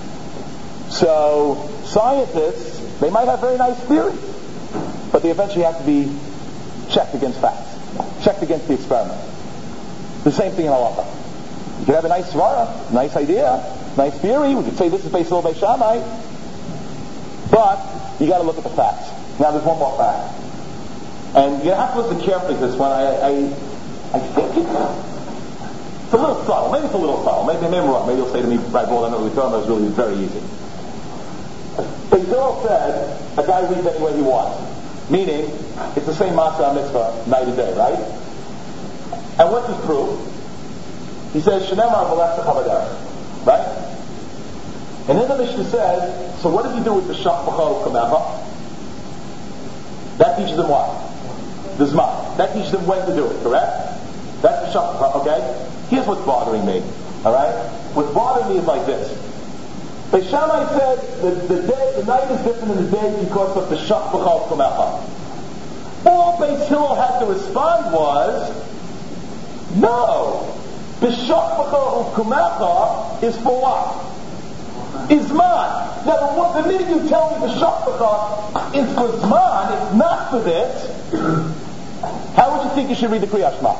So, scientists, they might have very nice theories, but they eventually have to be checked against facts, checked against the experiment. The same thing in halacha. You could have a nice svara, nice idea, nice theory. We could say this is based on Beis Shammai, but you got to look at the facts. Now, there's one more fact, and you have to listen carefully to this one. I, I, I think it's, it's a little subtle. Maybe it's a little subtle. Maybe, maybe I'm wrong. Maybe you'll say to me, right, well, I know what we're talking about. It's really very easy. But Yisrael said a guy reads any way he wants, meaning it's the same matzah mitzvah night and day, right? And what's his proof? He says, Shenemar v'lech t'chavadar, right? And then the Mishnah says, so what does he do with the shach b'chol kamecha? That teaches him what? The zman. That teaches him when to do it, correct? That's the shach b'chol, okay? Here's what's bothering me, alright? What's bothering me is like this. Beis Shammai said that the day, the night is different than the day because of the shach b'chol kamecha. All Beis Hillel had to respond was, no. The shach b'chol kamecha is for what? Is Zman. Now, the, the minute you tell me the shach b'chol is for Zman, it's not for this, how would you think you should read the Kriyas Shema?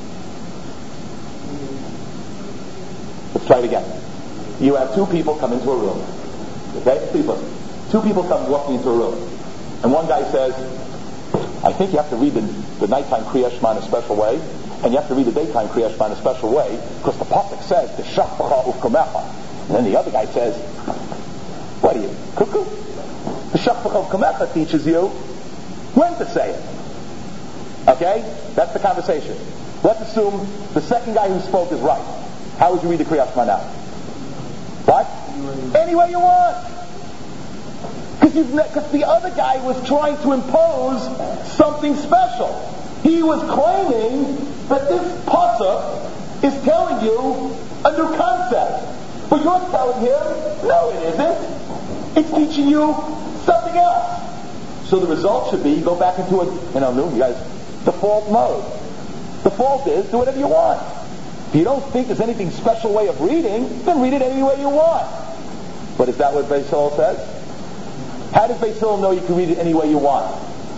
Let's try it again. You have two people come into a room. Okay? Please listen. Two people come walking into a room. And one guy says, I think you have to read the, the nighttime Kriyas Shema in a special way, and you have to read the daytime Kriyas Shema in a special way, because the pasuk says, the shach b'chol ufkamecha. And then the other guy says, what are you, cuckoo? The shach b'chol ufkamecha teaches you when to say it. Okay? That's the conversation. Let's assume the second guy who spoke is right. How would you read the Kriyas Shema now? What? Any way you want. Because the other guy was trying to impose something special. He was claiming that this pasuk is telling you a new concept. But you're telling him, no it isn't. It's teaching you something else. So the result should be, you go back into a, you know, you guys, default mode. Default is, do whatever you want. If you don't think there's anything special way of reading, then read it any way you want. But is that what Beis Hillel says? How does Beis Hillel know you can read it any way you want?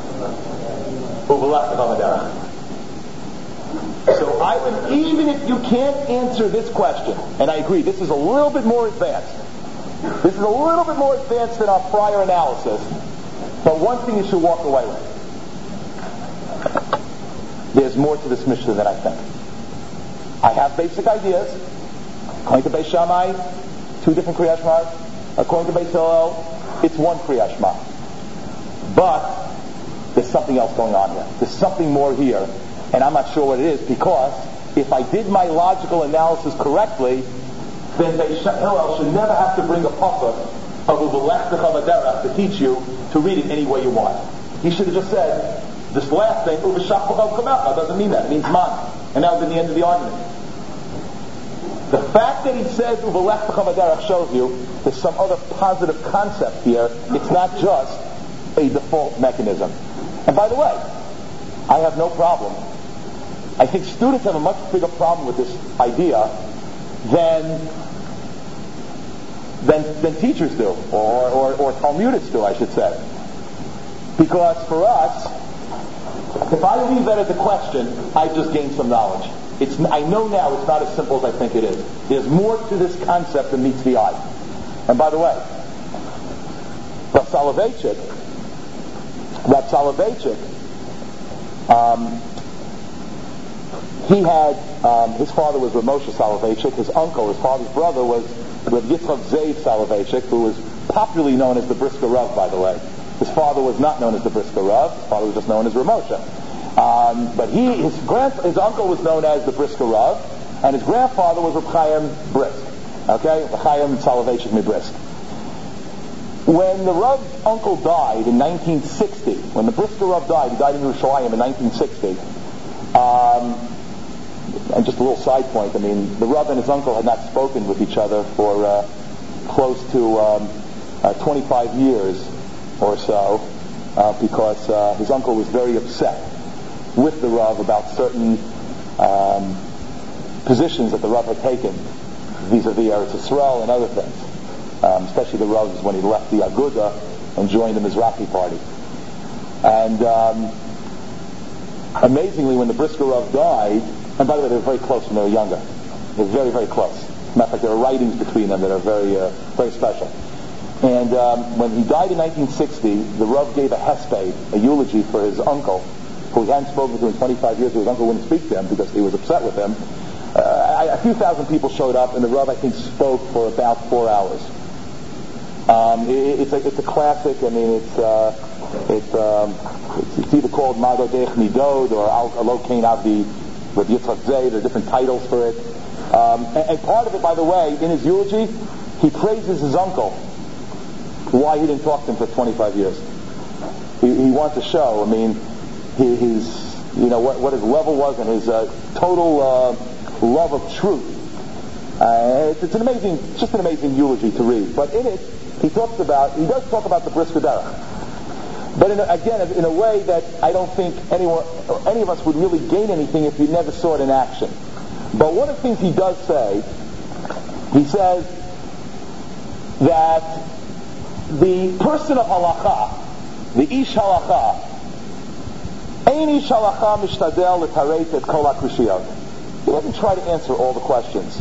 So I would, even if you can't answer this question, and I agree, this is a little bit more advanced. This is a little bit more advanced than our prior analysis. But one thing you should walk away with. There's more to this Mishnah than I think. I have basic ideas. According to Beis Shammai, two different Kriyas Shema. According to Beis Hillel, it's one Kriyas Shema. But there's something else going on here. There's something more here, and I'm not sure what it is, because if I did my logical analysis correctly, then Beis Hillel should never have to bring a pasuk of Uvelech T'chavaderach to teach you to read it any way you want. He should have just said, this last thing, Uveshach B'chol Kamecha, doesn't mean that. It means man. And that would be the end of the argument. The fact that he says Uvelech T'chavaderach shows you there's some other positive concept here. It's not just a default mechanism. And by the way, I have no problem. I think students have a much bigger problem with this idea than than, than teachers do, or, or, or Talmudists do, I should say. Because for us, If I leave that as a question, I've just gained some knowledge. It's, I know now it's not as simple as I think it is. There's more to this concept than meets the eye. And by the way, Rav Soloveitchik, Rav Soloveitchik, um, he had, um, his father was Rav Moshe Soloveitchik, his uncle, his father's brother was Rav Yitzchak Zev Soloveitchik, who was popularly known as the Brisker Rav, by the way. His father was not known as the Brisker Rav, his father was just known as Rav Moshe. Um, but he, his grand, his uncle was known as the Brisker Rav, and his grandfather was Rav Chaim Brisk. Okay? Rav Chaim Soloveitchik Brisk. When the Rav's uncle died in nineteen sixty, when the Brisker Rav died, he died in Yerushalayim in nineteen sixty, um, and just a little side point, I mean, the Rav and his uncle had not spoken with each other for uh, close to um, uh, twenty-five years or so, uh, because uh, his uncle was very upset with the Rav about certain um, positions that the Rav had taken vis-a-vis Eretz Yisrael and other things, um, especially the Rav's when he left the Aguda and joined the Mizrahi party. And um, amazingly, when the Brisker Rav died, and by the way, they were very close when they were younger. They were very, very close. As a matter of fact, there are writings between them that are very, uh, very special. And um, when he died in nineteen sixty, the Rav gave a hesped, a eulogy for his uncle, who he hadn't spoken to in twenty-five years, so his uncle wouldn't speak to him because he was upset with him. Uh, a few thousand people showed up, and the Rav, I think, spoke for about four hours. Um, it, it's, a, it's a classic. I mean, it's uh, it's, um, it's it's either called Mado Dech Midod or Al Alokein Avdi with Yitzchak Zeh. There are different titles for it. Um, and, and part of it, by the way, in his eulogy, he praises his uncle, why he didn't talk to him for twenty-five years. He, he wants to show, I mean, his, you know, what, what his level was and his uh, total uh, love of truth. Uh, it's, it's an amazing, just an amazing eulogy to read. But in it, he talks about, he does talk about the Brisker Derech. But in a, again, in a way that I don't think anyone, any of us would really gain anything if we never saw it in action. But one of the things he does say, he says that the person of halacha, the ish halacha, ein ish halacha mishtadel l'tareit et kol hakushiyot. He doesn't try to answer all the questions.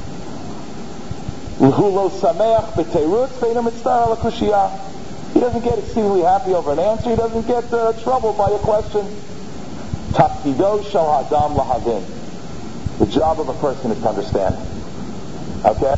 L'hu lo sameach b'teirutz ve'eino mitzta'ar al hakushiyah. He doesn't get exceedingly happy over an answer. He doesn't get uh, troubled by a question. Tafkido shel hadam lahavin. The job of a person is to understand. Okay?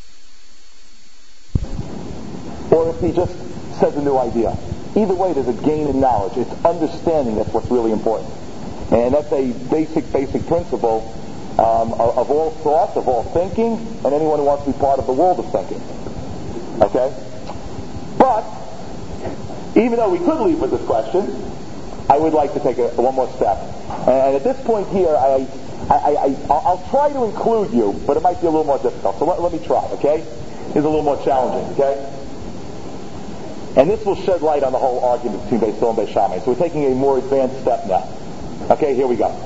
Or if he just says a new idea. Either way, there's a gain in knowledge. It's understanding that's what's really important. And that's a basic, basic principle um, of, of all thought, of all thinking, and anyone who wants to be part of the world of thinking. Okay? But, even though we could leave with this question, I would like to take a, one more step. And at this point here, I, I, I, I'll try to include you, but it might be a little more difficult. So let, let me try, okay? It's a little more challenging, okay? And this will shed light on the whole argument between Beis Hillel and Beis Shammai. So we're taking a more advanced step now. Okay, here we go.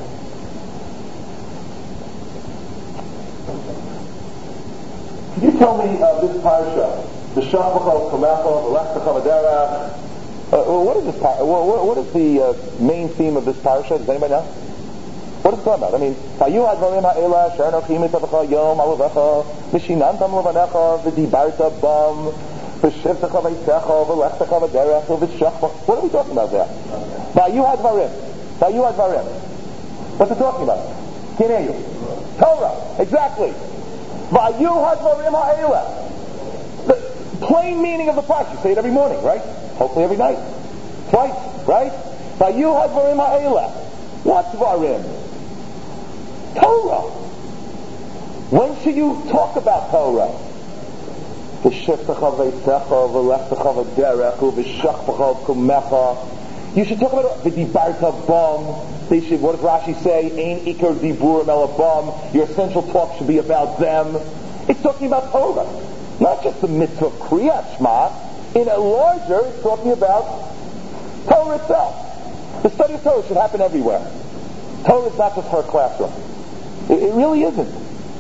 Can you tell me uh, this parsha, the Shachmacha, Kamecha, V'lechtecha V'derech, Uh, what is this? Par- what, what is the uh, main theme of this parsha? Does anybody know? What is it talking about? I mean, Vayu hadvarim ha'ela asher anochi mitzavecha yom alavecha v'shinantam levanecha v'dibarta bam v'shivtecha v'yitzecha v'lechtecha v'derech v'shachma. What are we talking about there? Vayu hadvarim. Vayu hadvarim. What's it talking about? Can't hear you. Torah. Exactly. Vayu hadvarim ha'ela. The plain meaning of the parsha. You say it every morning, right? Hopefully every night. Twice, right? Vayu hadvarim ha'ela. What's varim? Torah. When should you talk about Torah? You should talk about the dibarta bam. They should. What does Rashi say? Ein ikar diburim el bam. Your essential talk should be about them. It's talking about Torah, not just the mitzvah of Kriyat Shema. In a larger, it's talking about Torah itself. The study of Torah should happen everywhere. Torah is not just for a classroom. It, it really isn't.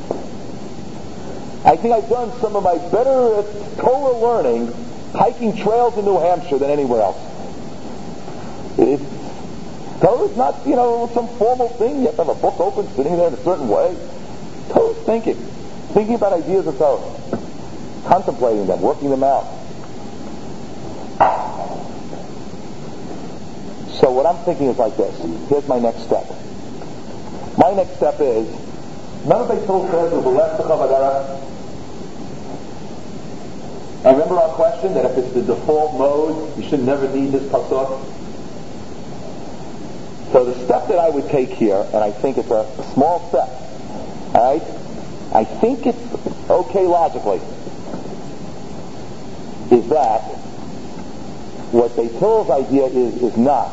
I think I've done some of my better Torah learning hiking trails in New Hampshire than anywhere else. It, Torah is not, you know, some formal thing. You have to have a book open, sitting there in a certain way. Torah is thinking. Thinking about ideas of Torah. Contemplating them, working them out. So what I'm thinking is like this. Here's my next step. My next step is, remember they told says, and remember our question that if it's the default mode, you should never need this pasuk? So the step that I would take here, and I think it's a, a small step, alright? I think it's okay logically, is that what Beitul's idea is, is not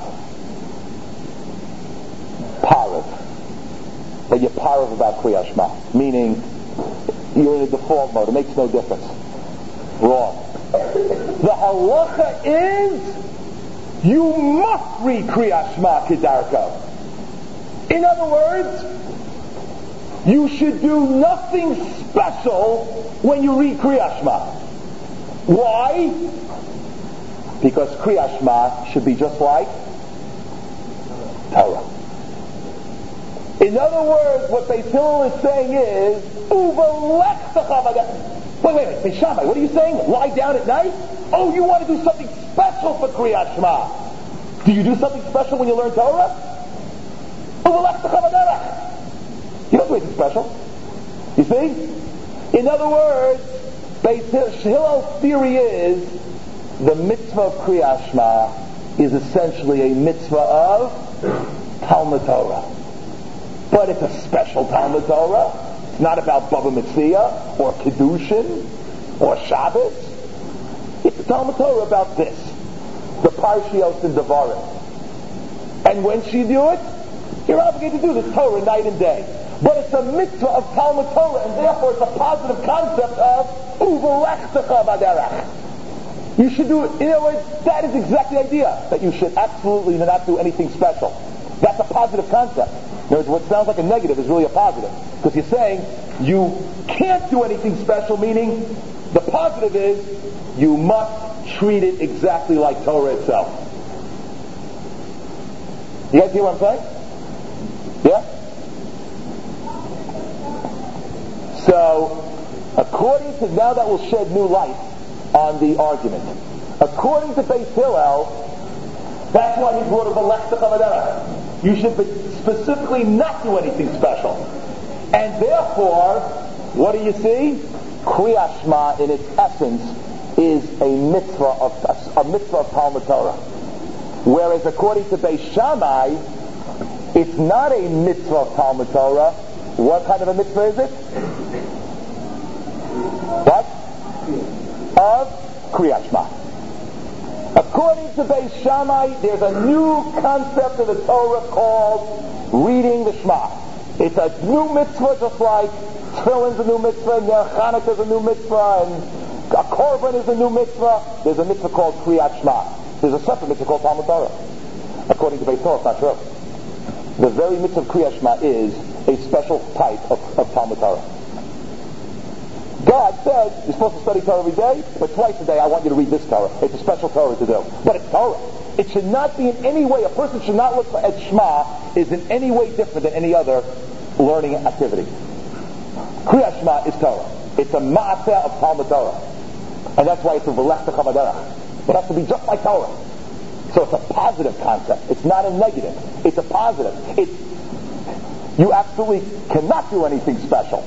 parav, but you're parav about Kriyas Shema, meaning you're in a default mode, it makes no difference. Wrong. The halacha is you must read Kriyas Shema Kedarko. In other words, you should do nothing special when you read Kriyas Shema. Why? Because Kriyas Shema should be just like Torah. In other words, what Beis Hillel is saying is, wait, wait, wait, Beis Shammai, what are you saying? Lie down at night? Oh, you want to do something special for Kriyas Shema. Do you do something special when you learn Torah? You don't do anything special. You see? In other words, Beis Hillel's theory is the mitzvah of Kriyas Shema is essentially a mitzvah of Talmud Torah. But it's a special Talmud Torah. It's not about Bava Metzia or Kiddushin or Shabbos. It's a Talmud Torah about this. The Parshios and Devarim. And when she do it, you're obligated to do this Torah night and day. But it's a mitzvah of Talmud Torah, and therefore it's a positive concept of Uvelechtacha Baderach. You should do it. In other words, that is exactly the idea, that you should absolutely not do anything special. That's a positive concept. In other words, what sounds like a negative is really a positive. Because you're saying you can't do anything special, meaning the positive is you must treat it exactly like Torah itself. You guys hear what I'm saying? Yeah? So, according to, now that will shed new light on the argument. According to Beis Hillel, that's why he brought up a Lechta Chamadera. You should specifically not do anything special. And therefore, what do you see? Kriyas Shema in its essence is a mitzvah of a mitzvah of Talmud Torah. Whereas according to Beis Shammai, it's not a mitzvah of Talmud Torah. What kind of a mitzvah is it? What? Of Kriyas Shema. According to Beis Shammai, there's a new concept of the Torah called reading the Shema. It's a new mitzvah, just like Tefillin's a new mitzvah, and Chanukah's a new mitzvah, and a Korban is a new mitzvah. There's a mitzvah called Kriyas Shema. There's a separate mitzvah called Talmud Torah. According to Beis Hillel, it's not true. The very mitzvah of Kriyas Shema is a special type of, of Talmud Torah. God said, you're supposed to study Torah every day, but twice a day I want you to read this Torah. It's a special Torah to do. But it's Torah. It should not be in any way, a person should not look at Shema is in any way different than any other learning activity. Kriyas Shema is Torah. It's a ma'aseh of Talmud Torah. And that's why it's a V'lechta Chavaderach. It has to be just like Torah. So it's a positive concept. It's not a negative. It's a positive. It's, you absolutely cannot do anything special.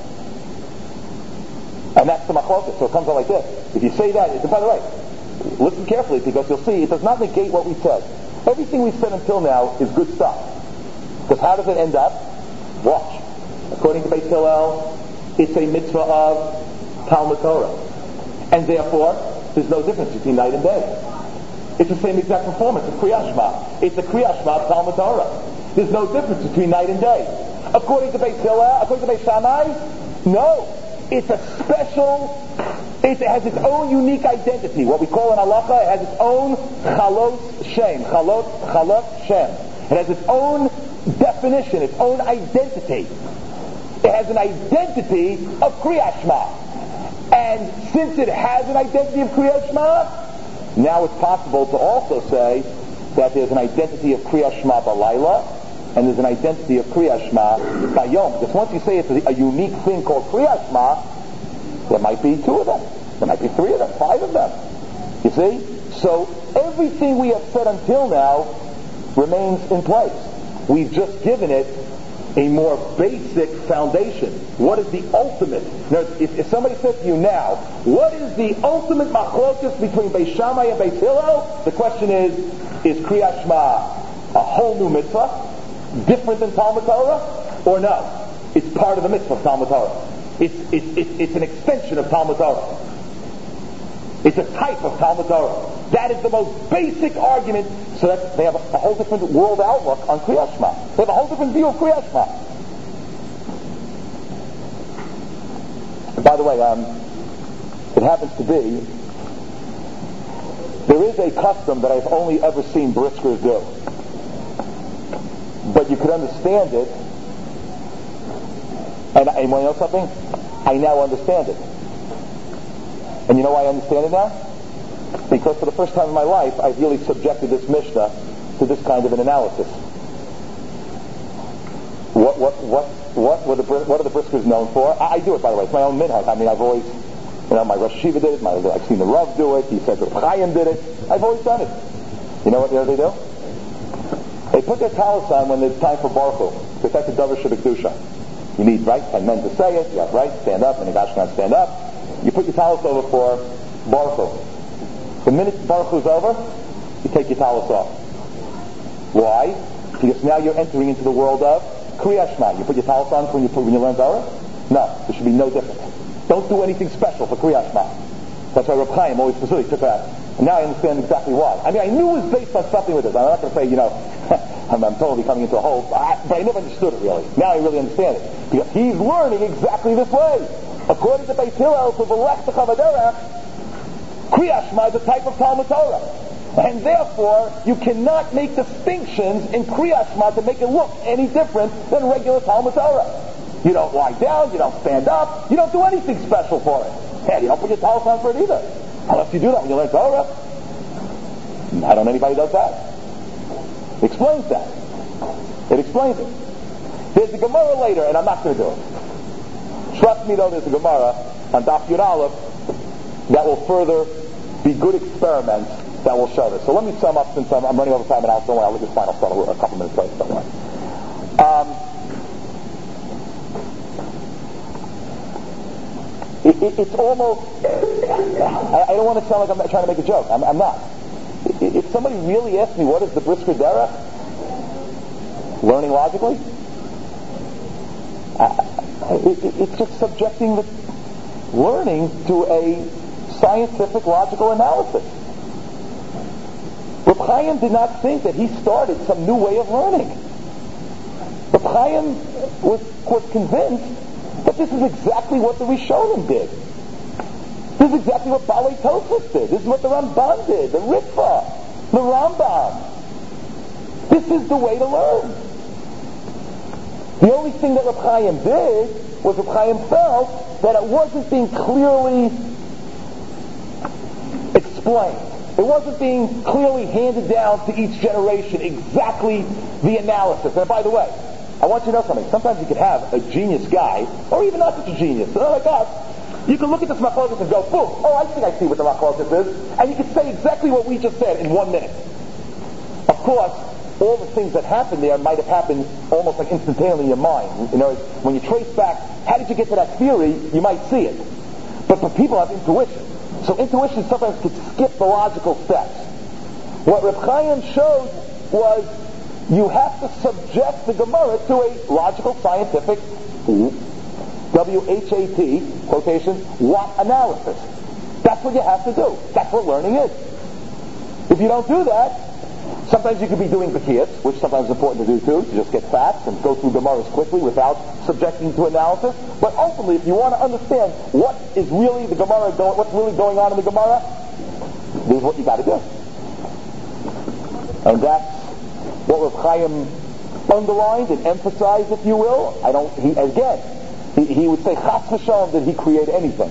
And that's the machloket. So it comes out like this. If you say that, it, by the way, listen carefully because you'll see it does not negate what we said. Everything we've said until now is good stuff. Because how does it end up? Watch. According to Beis Hillel, it's a mitzvah of Talmud Torah. And therefore, there's no difference between night and day. It's the same exact performance of Kriyas Shema. It's a Kriyas Shema of Talmud Torah. There's no difference between night and day. According to Beis Hillel, according to Beis Shammai, no. It's a special, it has its own unique identity. What we call in halacha, it has its own chalot shem. Chalot, chalot shem. It has its own definition, its own identity. It has an identity of Kriyas Shema. And since it has an identity of Kriyas Shema, now it's possible to also say that there's an identity of Kriyas Shema Balayla, and there's an identity of Kriyas Shema Bayom. Because once you say it's a, a unique thing called Kriyas Shema, there might be two of them. There might be three of them, five of them. You see? So everything we have said until now remains in place. We've just given it a more basic foundation. What is the ultimate? Now, if, if somebody said to you now, what is the ultimate machlokas between Beis Shammai and Beis Hillel? The question is, is Kriyas Shema a whole new mitzvah, different than Talmud Torah, or no? It's part of the mitzvah of Talmud Torah. It's, it's, it's, it's an extension of Talmud Torah. It's a type of Talmud Torah. That is the most basic argument, so that they have a, a whole different world outlook on Kriyas Shema. They have a whole different view of Kriyas Shema. And by the way, um, it happens to be, there is a custom that I've only ever seen Briskers do. But you could understand it, and, and you want to know something? I now understand it. And you know why I understand it now? Because for the first time in my life, I've really subjected this Mishnah to this kind of an analysis. What what what what were the what are the Briskers known for? I, I do it, by the way. It's my own minhag. I mean, I've always, you know, my Rosh Hashiva did it. My, I've seen the Rav do it. He said the Chaim did it. I've always done it. You know what you know they do? They put their talis on when it's time for Baruch Hu, because that's a davar shebekdusha. You need, right, ten men to say it. You have, right, stand up, and the Gashkan stand up. You put your talis over for Baruch Hu. The minute Baruch Hu's over, you take your talis off. Why? Because now you're entering into the world of Kriyas Shema. You put your talis on when you put, when you learn Torah? No, there should be no difference. Don't do anything special for Kriyas Shema. That's why Reb Chaim always specifically took that. And now I understand exactly why. I mean, I knew it was based on something with this. I'm not going to say, you know, I'm, I'm totally coming into a hole, but I, but I never understood it really. Now I really understand it. Because he's learning exactly this way. According to Beis Hillel, to V'lech T'chavaderech, Kriyas Shema is a type of Talmud Torah. And therefore, you cannot make distinctions in Kriyas Shema to make it look any different than regular Talmud Torah. You don't lie down, you don't stand up, you don't do anything special for it. And you don't put your talis on for it either. Unless you do that when you learn Torah. I don't know anybody does that. It explains that. It explains it. There's a Gemara later, and I'm not going to do it. Trust me though, there's a Gemara on Daf Yud Aleph that will further be good experiments that will show this. So let me sum up, since I'm, I'm running over time, and I'll, don't worry, I'll leave this final start a couple minutes later, don't worry. Um, it, it, it's almost, I, I don't want to sound like I'm trying to make a joke. I'm, I'm not. If somebody really asked me, what is the Brisker Derech? Learning logically? I, it, it, it's just subjecting the learning to a scientific, logical analysis. Reb Chaim did not think that he started some new way of learning. Reb Chaim was, was convinced that this is exactly what the Rishonim did. This is exactly what Balei Tosfos did. This is what the Ramban did, the Ritva, the Rambam. This is the way to learn. The only thing that Reb Chaim did was Reb Chaim felt that it wasn't being clearly explained. It wasn't being clearly handed down to each generation exactly the analysis. And by the way, I want you to know something. Sometimes you could have a genius guy, or even not such a genius, so like us. You can look at this machlokas and go, boom, oh, I think I see what the machlokas is. And you can say exactly what we just said in one minute. Of course, all the things that happened there might have happened almost like instantaneously in your mind. You know, when you trace back, how did you get to that theory, you might see it. But for people have intuition. So intuition sometimes could skip the logical steps. What Reb Chaim showed was you have to subject the Gemara to a logical, scientific, W H A T, quotation, what analysis. That's what you have to do. That's what learning is. If you don't do that, sometimes you could be doing Bakiyas, which sometimes is important to do too, to just get facts and go through Gemaras quickly without subjecting to analysis. But ultimately, if you want to understand what is really the Gemara, go, what's really going on in the Gemara, this is what you got to do. And that's what Reb Chaim underlined and emphasized, if you will. I don't, he, again, he, he would say, Chas v'shalom, did he create anything?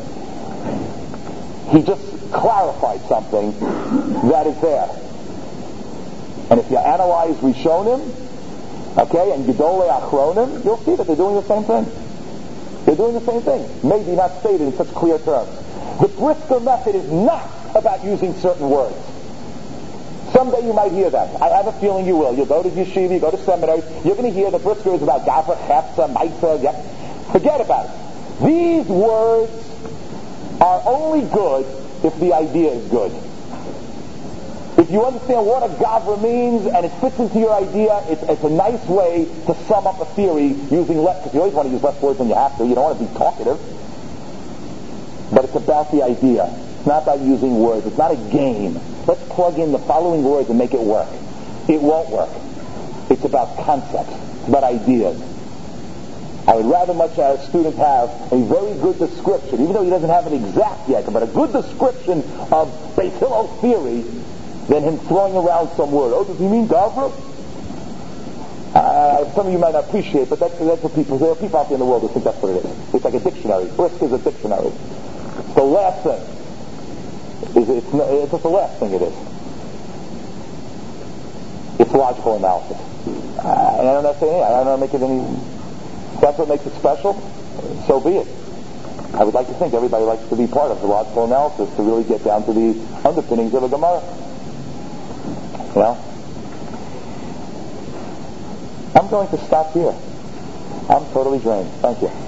He just clarified something that is there. And if you analyze Rishonim, okay, and Gedolei Achronim, you'll see that they're doing the same thing. They're doing the same thing. Maybe not stated in such clear terms. The Brisker method is not about using certain words. Someday you might hear that. I have a feeling you will. You'll go to yeshiva, you go to seminary, you're going to hear the Brisker is about Gavra, Chepsa, Maisa, yeah. Forget about it. These words are only good if the idea is good. If you understand what a Gavra means and it fits into your idea, it's, it's a nice way to sum up a theory using less, because you always want to use less words than you have to. You don't want to be talkative. But it's about the idea. It's not about using words. It's not a game. Let's plug in the following words and make it work. It won't work. It's about concepts. It's about ideas. I would rather much have a student have a very good description, even though he doesn't have an exact yet, but a good description of Beis Hillel theory than him throwing around some word. Oh, does he mean Gavra? Uh, some of you might not appreciate, but that's, that's what people, there are people out there in the world who think that's what it is. It's like a dictionary. Brisk is a dictionary. It's the last thing. It's, it's, it's just the last thing it is. It's logical analysis. Uh, and I don't have to say anything. I don't know make it any... If that's what makes it special, so be it. I would like to think everybody likes to be part of the logical analysis to really get down to the underpinnings of a Gemara. You know? I'm going to stop here. I'm totally drained. Thank you.